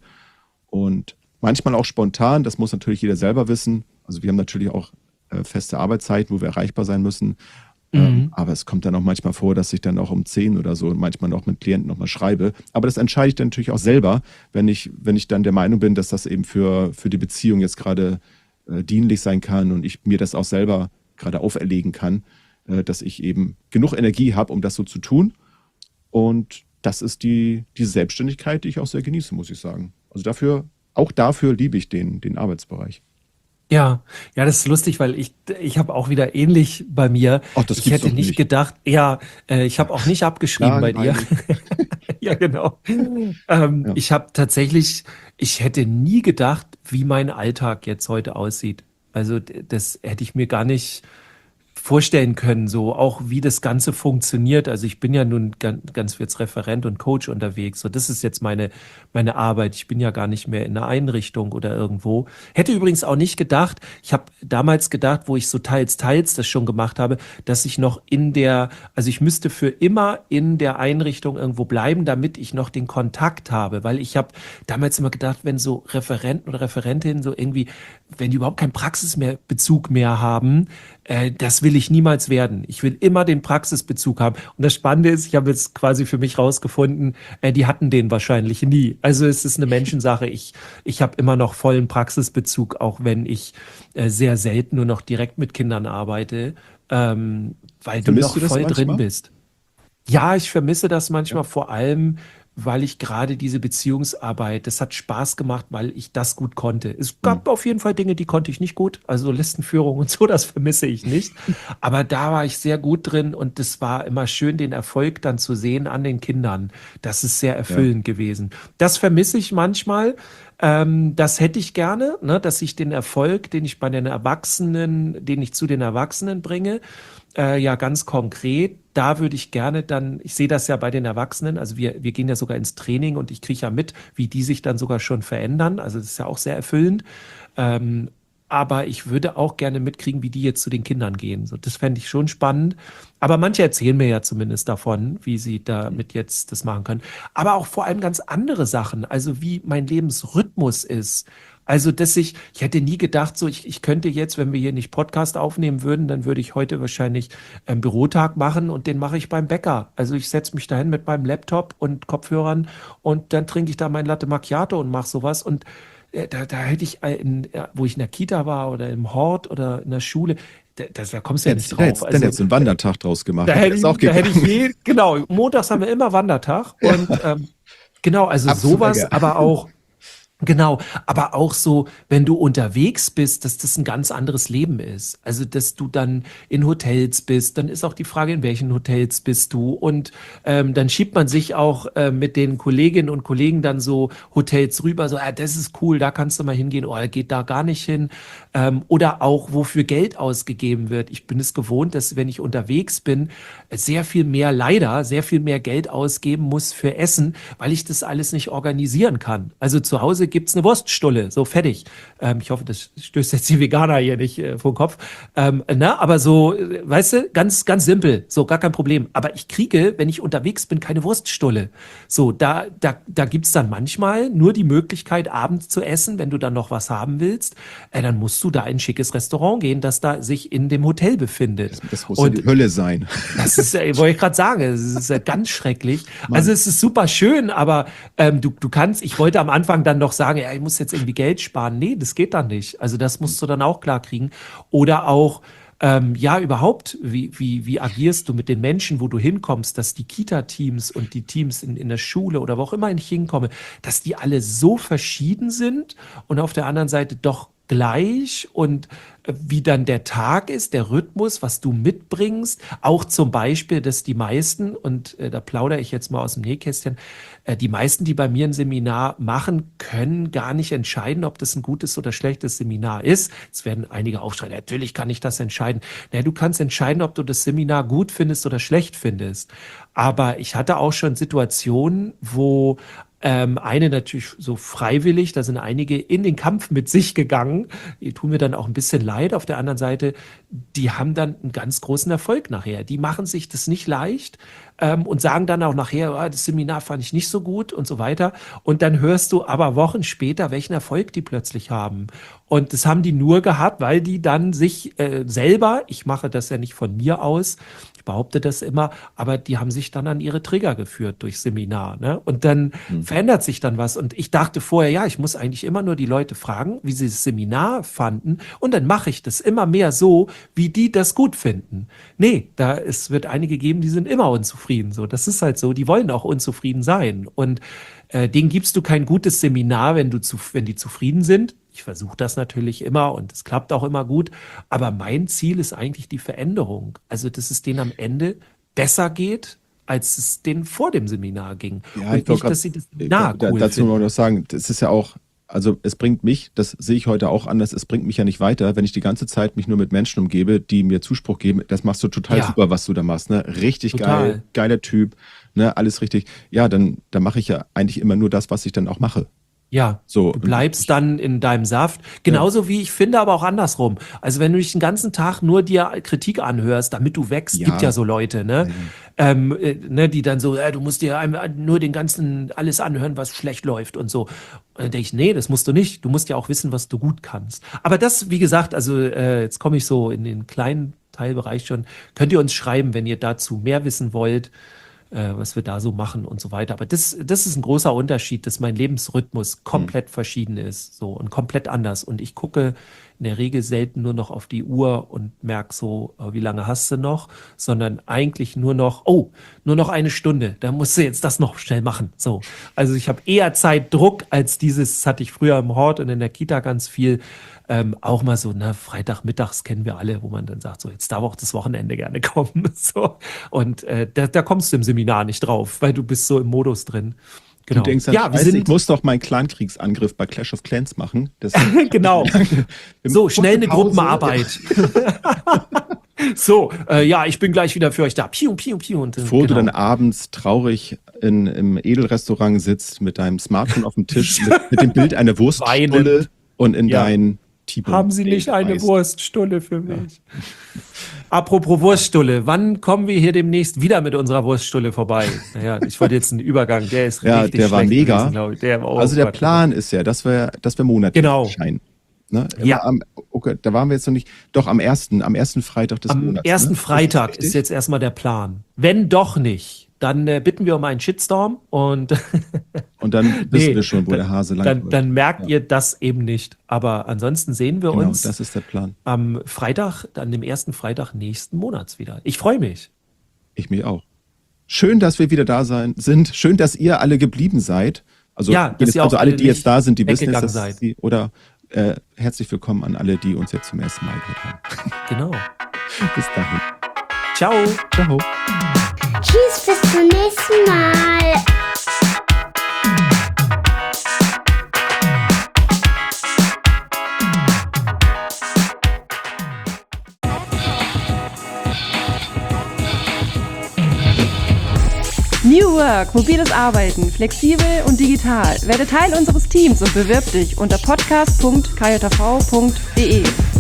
und manchmal auch spontan, das muss natürlich jeder selber wissen, also wir haben natürlich auch äh, feste Arbeitszeiten, wo wir erreichbar sein müssen, mhm. ähm, aber es kommt dann auch manchmal vor, dass ich dann auch um zehn oder so manchmal noch mit Klienten nochmal schreibe, aber das entscheide ich dann natürlich auch selber, wenn ich, wenn ich dann der Meinung bin, dass das eben für, für die Beziehung jetzt gerade äh, dienlich sein kann und ich mir das auch selber gerade auferlegen kann, dass ich eben genug Energie habe, um das so zu tun. Und das ist die, die Selbstständigkeit, die ich auch sehr genieße, muss ich sagen. Also dafür, auch dafür liebe ich den, den Arbeitsbereich. Ja, ja, das ist lustig, weil ich, ich habe auch wieder ähnlich bei mir. Ach, das ich hätte nicht, nicht gedacht, ja, äh, ich habe auch nicht abgeschrieben bei dir. Ja, genau. ähm, ja. Ich habe tatsächlich, ich hätte nie gedacht, wie mein Alltag jetzt heute aussieht. Also das hätte ich mir gar nicht vorstellen können, so auch wie das Ganze funktioniert. Also ich bin ja nun ganz, ganz jetzt Referent und Coach unterwegs. So, das ist jetzt meine, meine Arbeit. Ich bin ja gar nicht mehr in einer Einrichtung oder irgendwo. Hätte übrigens auch nicht gedacht, ich habe damals gedacht, wo ich so teils, teils das schon gemacht habe, dass ich noch in der, also ich müsste für immer in der Einrichtung irgendwo bleiben, damit ich noch den Kontakt habe. Weil ich habe damals immer gedacht, wenn so Referenten oder Referentinnen so irgendwie, wenn die überhaupt keinen Praxisbezug mehr haben, äh, das will ich niemals werden. Ich will immer den Praxisbezug haben. Und das Spannende ist, ich habe jetzt quasi für mich rausgefunden, äh, die hatten den wahrscheinlich nie. Also es ist eine Menschensache. Ich, ich habe immer noch vollen Praxisbezug, auch wenn ich äh, sehr selten nur noch direkt mit Kindern arbeite, ähm, weil du Vermisst noch du das voll manchmal? drin bist. Ja, ich vermisse das manchmal vor allem, weil ich gerade diese Beziehungsarbeit, das hat Spaß gemacht, weil ich das gut konnte. Es gab auf jeden Fall Dinge, die konnte ich nicht gut, also Listenführung und so, das vermisse ich nicht. Aber da war ich sehr gut drin und es war immer schön, den Erfolg dann zu sehen an den Kindern. Das ist sehr erfüllend gewesen. Das vermisse ich manchmal. Ähm, das hätte ich gerne, ne, dass ich den Erfolg, den ich bei den Erwachsenen, den ich zu den Erwachsenen bringe, äh, ja ganz konkret, da würde ich gerne dann, ich sehe das ja bei den Erwachsenen, also wir, wir gehen ja sogar ins Training und ich kriege ja mit, wie die sich dann sogar schon verändern, also das ist ja auch sehr erfüllend, ähm, aber ich würde auch gerne mitkriegen, wie die jetzt zu den Kindern gehen, so, das fände ich schon spannend, aber manche erzählen mir ja zumindest davon, wie sie damit jetzt das machen können, aber auch vor allem ganz andere Sachen, also wie mein Lebensrhythmus ist. Also, dass ich, ich hätte nie gedacht, so ich, ich könnte jetzt, wenn wir hier nicht Podcast aufnehmen würden, dann würde ich heute wahrscheinlich einen Bürotag machen und den mache ich beim Bäcker. Also ich setze mich dahin mit meinem Laptop und Kopfhörern und dann trinke ich da mein Latte Macchiato und mache sowas. Und äh, da, da hätte ich, in, wo ich in der Kita war oder im Hort oder in der Schule, da, da da kommst du ja nicht Jetzt, drauf. jetzt, dann Also, hättest du einen Wandertag draus gemacht. da Dann hätte wär's ich, auch da hätte ich gegangen. je, genau, montags haben wir immer Wandertag und ähm, genau, also Absolut, sowas, ja. aber auch Genau, aber auch so, wenn du unterwegs bist, dass das ein ganz anderes Leben ist. Also, dass du dann in Hotels bist, dann ist auch die Frage, in welchen Hotels bist du. Und ähm, dann schiebt man sich auch äh, mit den Kolleginnen und Kollegen dann so Hotels rüber, so, ah, das ist cool, da kannst du mal hingehen, oder geht da gar nicht hin. Ähm, oder auch, wofür Geld ausgegeben wird. Ich bin es gewohnt, dass wenn ich unterwegs bin, sehr viel mehr, leider, sehr viel mehr Geld ausgeben muss für Essen, weil ich das alles nicht organisieren kann. Also zu Hause gibt's eine Wurststulle, so fertig. Ähm, ich hoffe, das stößt jetzt die Veganer hier nicht äh, vor den Kopf. Ähm, na, aber so, äh, weißt du, ganz, ganz simpel, so gar kein Problem. Aber ich kriege, wenn ich unterwegs bin, keine Wurststulle. So, da, da, da gibt's dann manchmal nur die Möglichkeit, abends zu essen, wenn du dann noch was haben willst. Äh, dann musst du da in ein schickes Restaurant gehen, das da sich in dem Hotel befindet. Das, das muss ja die Hölle sein. Das ist, äh, wollte ich gerade sagen, es ist ja ganz schrecklich. Mann. Also es ist super schön, aber ähm, du, du kannst, ich wollte am Anfang dann noch sagen, ja, ich muss jetzt irgendwie Geld sparen. Nee, das geht dann nicht. Also das musst du dann auch klar kriegen. Oder auch, ähm, ja, überhaupt, wie, wie, wie agierst du mit den Menschen, wo du hinkommst, dass die Kita-Teams und die Teams in, in der Schule oder wo auch immer ich hinkomme, dass die alle so verschieden sind und auf der anderen Seite doch gleich und äh, wie dann der Tag ist, der Rhythmus, was du mitbringst, auch zum Beispiel, dass die meisten, und äh, da plaudere ich jetzt mal aus dem Nähkästchen, äh, die meisten, die bei mir ein Seminar machen, können gar nicht entscheiden, ob das ein gutes oder schlechtes Seminar ist. Jetzt werden einige aufschreien, natürlich kann ich das entscheiden. Naja, du kannst entscheiden, ob du das Seminar gut findest oder schlecht findest. Aber ich hatte auch schon Situationen, wo Ähm, eine natürlich so freiwillig, da sind einige in den Kampf mit sich gegangen, die tun mir dann auch ein bisschen leid. Auf der anderen Seite, die haben dann einen ganz großen Erfolg nachher. Die machen sich das nicht leicht ähm, und sagen dann auch nachher, oh, das Seminar fand ich nicht so gut und so weiter. Und dann hörst du aber Wochen später, welchen Erfolg die plötzlich haben. Und das haben die nur gehabt, weil die dann sich äh, selber, ich mache das ja nicht von mir aus, ich behaupte das immer, aber die haben sich dann an ihre Trigger geführt durch Seminar. Ne? Und dann mhm. verändert sich dann was. Und ich dachte vorher, ja, ich muss eigentlich immer nur die Leute fragen, wie sie das Seminar fanden. Und dann mache ich das immer mehr so, wie die das gut finden. Nee, da es wird einige geben, die sind immer unzufrieden. So, das ist halt so, die wollen auch unzufrieden sein. Und äh, denen gibst du kein gutes Seminar, wenn du zu, wenn die zufrieden sind. Ich versuche das natürlich immer und es klappt auch immer gut. Aber mein Ziel ist eigentlich die Veränderung. Also, dass es denen am Ende besser geht, als es denen vor dem Seminar ging. Ja, und ich nicht, grad, dass sie das Seminar da, cool dazu finden. noch sagen, das ist ja auch, Also es bringt mich, das sehe ich heute auch anders, es bringt mich ja nicht weiter, wenn ich die ganze Zeit mich nur mit Menschen umgebe, die mir Zuspruch geben. Das machst du total Ja. super, was du da machst. Ne? Richtig Total. geil, geiler Typ, ne? Alles richtig. Ja, dann, dann mache ich ja eigentlich immer nur das, was ich dann auch mache. Ja, So, du bleibst dann in deinem Saft. Genauso wie ich finde, aber auch andersrum. Also wenn du dich den ganzen Tag nur dir Kritik anhörst, damit du wächst, Ja. gibt ja so Leute, ne? Ja. Ähm, äh, ne, die dann so, äh, du musst dir einmal nur den ganzen alles anhören, was schlecht läuft und so. Und dann denke ich, nee, das musst du nicht. Du musst ja auch wissen, was du gut kannst. Aber das, wie gesagt, also äh, jetzt komme ich so in den kleinen Teilbereich schon. Könnt ihr uns schreiben, wenn ihr dazu mehr wissen wollt, äh, was wir da so machen und so weiter. Aber das, das ist ein großer Unterschied, dass mein Lebensrhythmus komplett verschieden ist, so und komplett anders. Und ich gucke in der Regel selten nur noch auf die Uhr und merke so, äh, wie lange hast du noch, sondern eigentlich nur noch, oh, nur noch eine Stunde, da musst du jetzt das noch schnell machen. So, also ich habe eher Zeitdruck als dieses, das hatte ich früher im Hort und in der Kita ganz viel. Ähm, auch mal so, na, Freitagmittags kennen wir alle, wo man dann sagt, so, jetzt darf auch das Wochenende gerne kommen. So. Und äh, da, da kommst du im Seminar nicht drauf, weil du bist so im Modus drin. Genau. Du denkst dann, ja, wir scheiße, sind, ich muss doch meinen Clankriegsangriff bei Clash of Clans machen. Das genau. So, schnell eine Pause. Gruppenarbeit. So, äh, ja, ich bin gleich wieder für euch da. Piu, piu, piu. Und, äh, Bevor du genau. dann abends traurig in, im Edelrestaurant sitzt mit deinem Smartphone auf dem Tisch, mit, mit dem Bild einer Wurststulle Weinend. und in Ja. dein T-Bone Haben Sie nicht Steak eine beißt. Wurststulle für mich? Apropos Wurststulle, wann kommen wir hier demnächst wieder mit unserer Wurststulle vorbei? Naja, ich wollte jetzt einen Übergang, der ist Ja, richtig der war schlecht mega. gewesen, glaube ich. Der war, oh Also der Gott. Plan ist ja, dass wir, dass wir monatlich Genau. erscheinen. Ne? Ja. Immer Am, okay, da waren wir jetzt noch nicht. Doch am ersten, am ersten Freitag des Am Monats. ersten ne? Freitag Das ist, richtig? jetzt erstmal der Plan. Wenn doch nicht, dann äh, bitten wir um einen Shitstorm und Und dann wissen Nee, wir schon, wo dann- der Hase lang dann, läuft. dann merkt Ja. ihr das eben nicht. Aber ansonsten sehen wir Genau, uns das ist der Plan. am Freitag, an dem ersten Freitag nächsten Monats wieder. Ich freue mich. Ich mich auch. Schön, dass wir wieder da sein, sind. Schön, dass ihr alle geblieben seid. Also, Ja, dass jedes- ihr auch also alle, alle die jetzt nicht da sind, die wissen jetzt, weggegangen dass seid. sie, oder äh, herzlich willkommen an alle, die uns jetzt zum ersten Mal gehört haben. Genau. Bis dahin. Ciao. Ciao. Tschüss, bis zum nächsten Mal. New Work, mobiles Arbeiten, flexibel und digital. Werde Teil unseres Teams und bewirb dich unter podcast punkt k j v punkt d e.